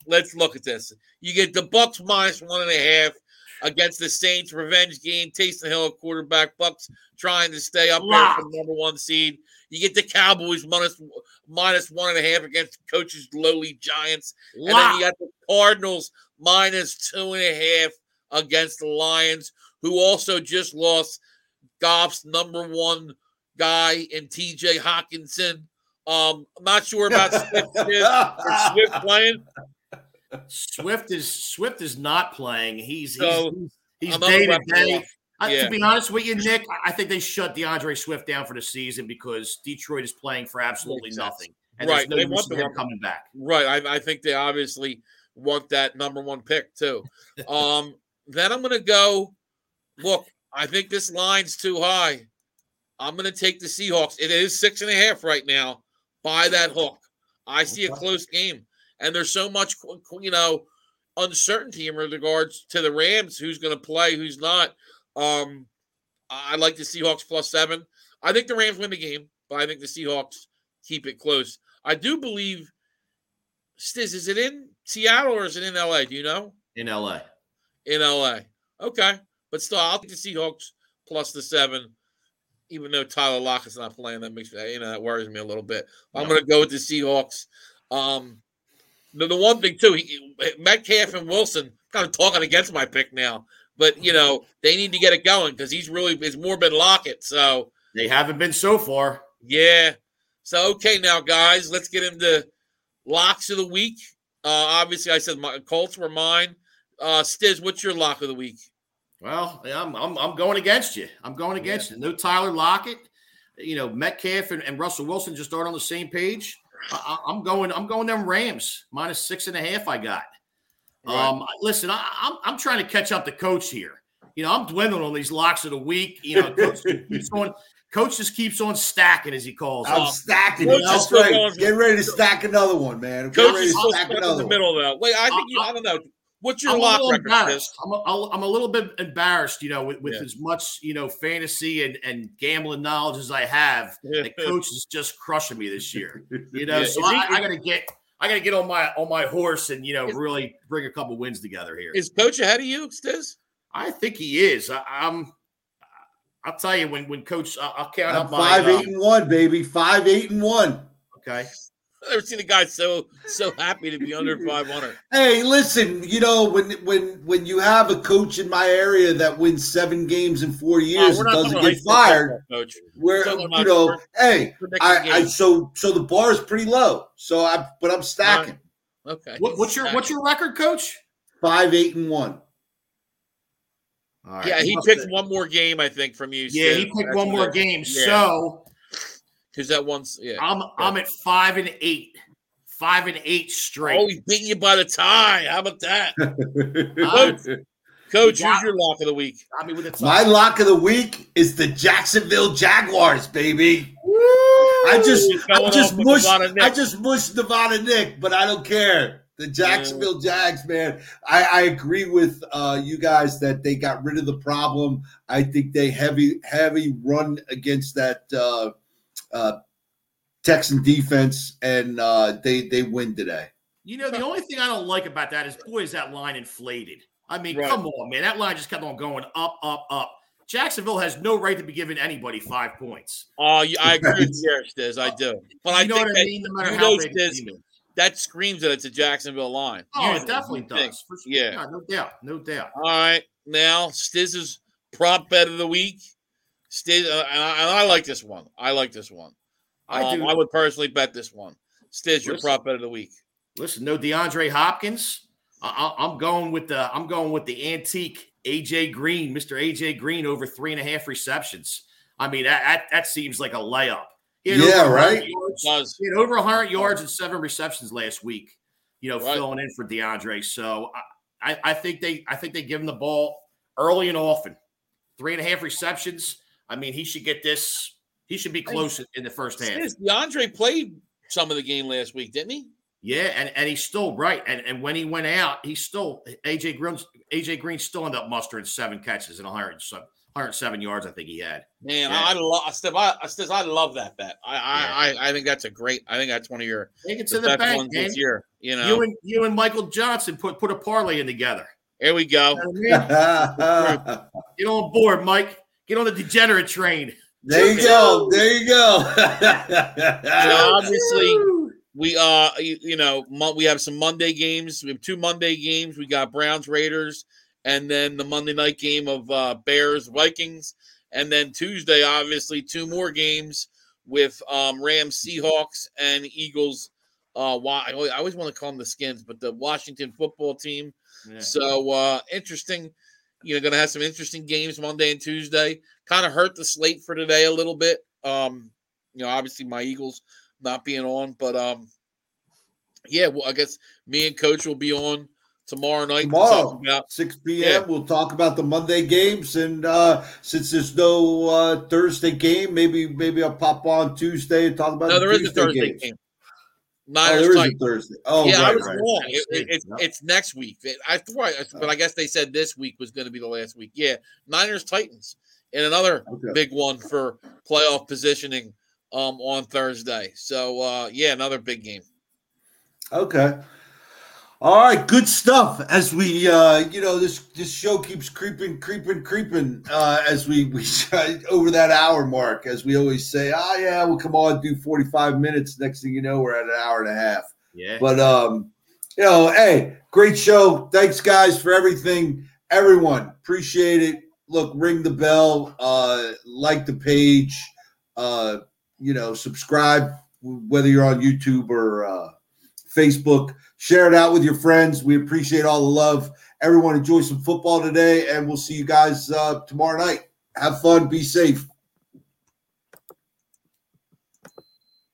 let's look at this. You get the Bucks minus one and a half against the Saints. Revenge game. Taysom Hill, quarterback. Bucks trying to stay up there for the number one seed. You get the Cowboys minus, minus one and a half against coach's lowly Giants. And Lock. then you got the Cardinals minus two and a half against the Lions, who also just lost Goff's number one guy in T J Hawkinson. Um, I'm not sure about Swift. Is Swift playing? Swift is Swift is not playing. He's So, he's, he's I'm not day to wrapping day. up. I- Yeah. To be honest with you, Nick, I think they shut DeAndre Swift down for the season because Detroit is playing for absolutely Makes sense. nothing, and Right, there's no they use want in the him rubber. coming back. Right. I, I think they obviously want that number one pick too. Um, then I'm going to go, look, I think this line's too high. I'm going to take the Seahawks. It is six and a half right now. Buy that hook. I see a close game. And there's so much, you know, uncertainty in regards to the Rams, who's going to play, who's not. Um, I like the Seahawks plus seven. I think the Rams win the game, but I think the Seahawks keep it close. I do believe, Stiz, is it in Seattle or is it in L A? Do you know? In L A. In L A. Okay. But still, I'll take the Seahawks plus the seven, even though Tyler Lockett's not playing. That makes me, you know, that worries me a little bit. I'm going to go with the Seahawks. Um, the, the one thing, too, he, Metcalf and Wilson kind of talking against my pick now. But, you know, they need to get it going because he's really, it's more been Lockett. So, They haven't been so far. yeah. So, okay, now, guys, let's get into locks of the week. Uh, obviously, I said my Colts were mine. Uh, Stiz, what's your lock of the week? Well, I'm I'm, I'm going against you. I'm going against you. No Tyler Lockett. You know, Metcalf and, and Russell Wilson just aren't on the same page. I, I- I'm going. I'm going them Rams minus six and a half. I got. Right. Um, listen, I, I'm I'm trying to catch up to Coach here. You know, I'm dwindling on these locks of the week. You know, Coach keeps on. Coach just keeps on stacking, as he calls it. I'm stacking Coach it. is That's still right. going- Get ready to stack another one, man. Get Coach ready is to still stack stuck in another the one. middle, though. Wait, I think you, I don't know. What's your I'm a lock little record? Stiz? embarrassed. I'm a, I'm a little bit embarrassed, you know, with, with Yeah. as much, you know, fantasy and, and gambling knowledge as I have. The coach is just crushing me this year. You know, Yeah. so Is he- I, I gotta get I gotta get on my on my horse and you know really bring a couple wins together here. Is Coach ahead of you, Stiz? I think he is. I, I'm. I'll tell you when when Coach. I'll, I'll count I'm up my five, uh, eight, and one, baby. Five, eight, and one. Okay. I've never seen a guy so so happy to be under five hundred. Hey, listen, you know, when when when you have a coach in my area that wins seven games in four years and doesn't get fired, Coach. where talking about you know, for- hey, predicting I, I games. so so the bar is pretty low. So I but I'm stacking Okay. What, what's your what's your record, Coach? five, eight, and one. All right. Yeah, he Must picked be- one more game, I think, from you. Yeah, he Stiz. picked That's one more right. game. Yeah. So Because that one's yeah. I'm I'm at five and eight, five and eight straight. Oh, he's beating you by the tie. How about that, Uh, Coach? Yeah. Who's your lock of the week? I mean, with the My lock of the week is the Jacksonville Jaguars, baby. I just He's I going just off with mushed Devon and Nick. I just mushed Devon and Nick, but I don't care. The Jacksonville Jags, man. I, I agree with uh, you guys that they got rid of the problem. I think they heavy heavy run against that uh, uh, Texan defense, and uh, they they win today. You know, the only thing I don't like about that is, boy, is that line inflated. I mean, Right. come on, man. That line just kept on going up, up, up. Jacksonville has no right to be giving anybody five points. Oh, yeah, I agree with you, Stiz. I do, but I you know think what that, I mean? No matter you how know, big the Stiz, team is. that screams that it's a Jacksonville line. Oh, Usually, it definitely you think. does. For sure. Yeah. no doubt. No doubt. All right, now Stiz's prop bet of the week. Stiz, uh, and, I, and I like this one. I like this one. I Um, do. I would personally bet this one. Stiz, your Listen. prop bet of the week. Listen, no DeAndre Hopkins. I, I, I'm going with the I'm going with the antique A J Green, Mister A J Green, over three and a half receptions. I mean, that that, that seems like a layup. He had Yeah, over one hundred right? yards- It does. He had over one hundred yards and seven receptions last week. You know, Right. filling in for DeAndre. So I, I, I think they I think they give him the ball early and often. Three and a half receptions. I mean, he should get this. He should be close in- in the first half. Stiz, DeAndre played some of the game last week, didn't he? Yeah, and, and he's still right. And and when he went out, he's still A J Green. A J Green still ended up mustering seven catches and one hundred some one hundred seven yards, I think he had. Man, yeah. I, I love Steph. I, Steph, I love that bet. I, yeah. I, I, I think that's a great. I think that's one of your Take it to the, the bank this year. You know, you and you and Michael Johnson put put a parlay in together. Here we go. You know I mean? Get on board, Mike. Get on the degenerate train. There you go. There you go. You know, obviously, we uh, you, you know, we have some Monday games. We have two Monday games. We got Browns Raiders, and then the Monday night game of uh, Bears Vikings, and then Tuesday, obviously, two more games with um, Rams Seahawks and Eagles. Uh, I always want to call them the Skins, but the Washington football team. Yeah. So uh, interesting. You know, going to have some interesting games Monday and Tuesday. Kind of hurt the slate for today a little bit. Um, you know, obviously my Eagles not being on, but um, yeah, well, I guess me and Coach will be on tomorrow night. Tomorrow, to about, six p.m. Yeah. We'll talk about the Monday games, and uh, since there's no uh, Thursday game, maybe maybe I'll pop on Tuesday and talk about. No, the there Tuesday is a Thursday games. game. Niners oh, there is a Thursday. Oh, yeah, right, I was right. wrong. It, it, it's it's next week. It, I thought, but I guess they said this week was going to be the last week. Yeah, Niners Titans, and another okay. big one for playoff positioning um, on Thursday. So uh, yeah, another big game. Okay. All right, good stuff. As we, uh, you know, this this show keeps creeping, creeping, creeping. Uh, as we we over that hour mark, as we always say, ah, oh, yeah, we'll come on, do forty-five minutes. Next thing you know, we're at an hour and a half. Yeah. But um, you know, hey, great show. Thanks, guys, for everything. Everyone, appreciate it. Look, ring the bell, uh, like the page, uh, you know, subscribe, whether you're on YouTube or uh, Facebook. Share it out with your friends. We appreciate all the love. Everyone enjoy some football today, and we'll see you guys uh, tomorrow night. Have fun. Be safe.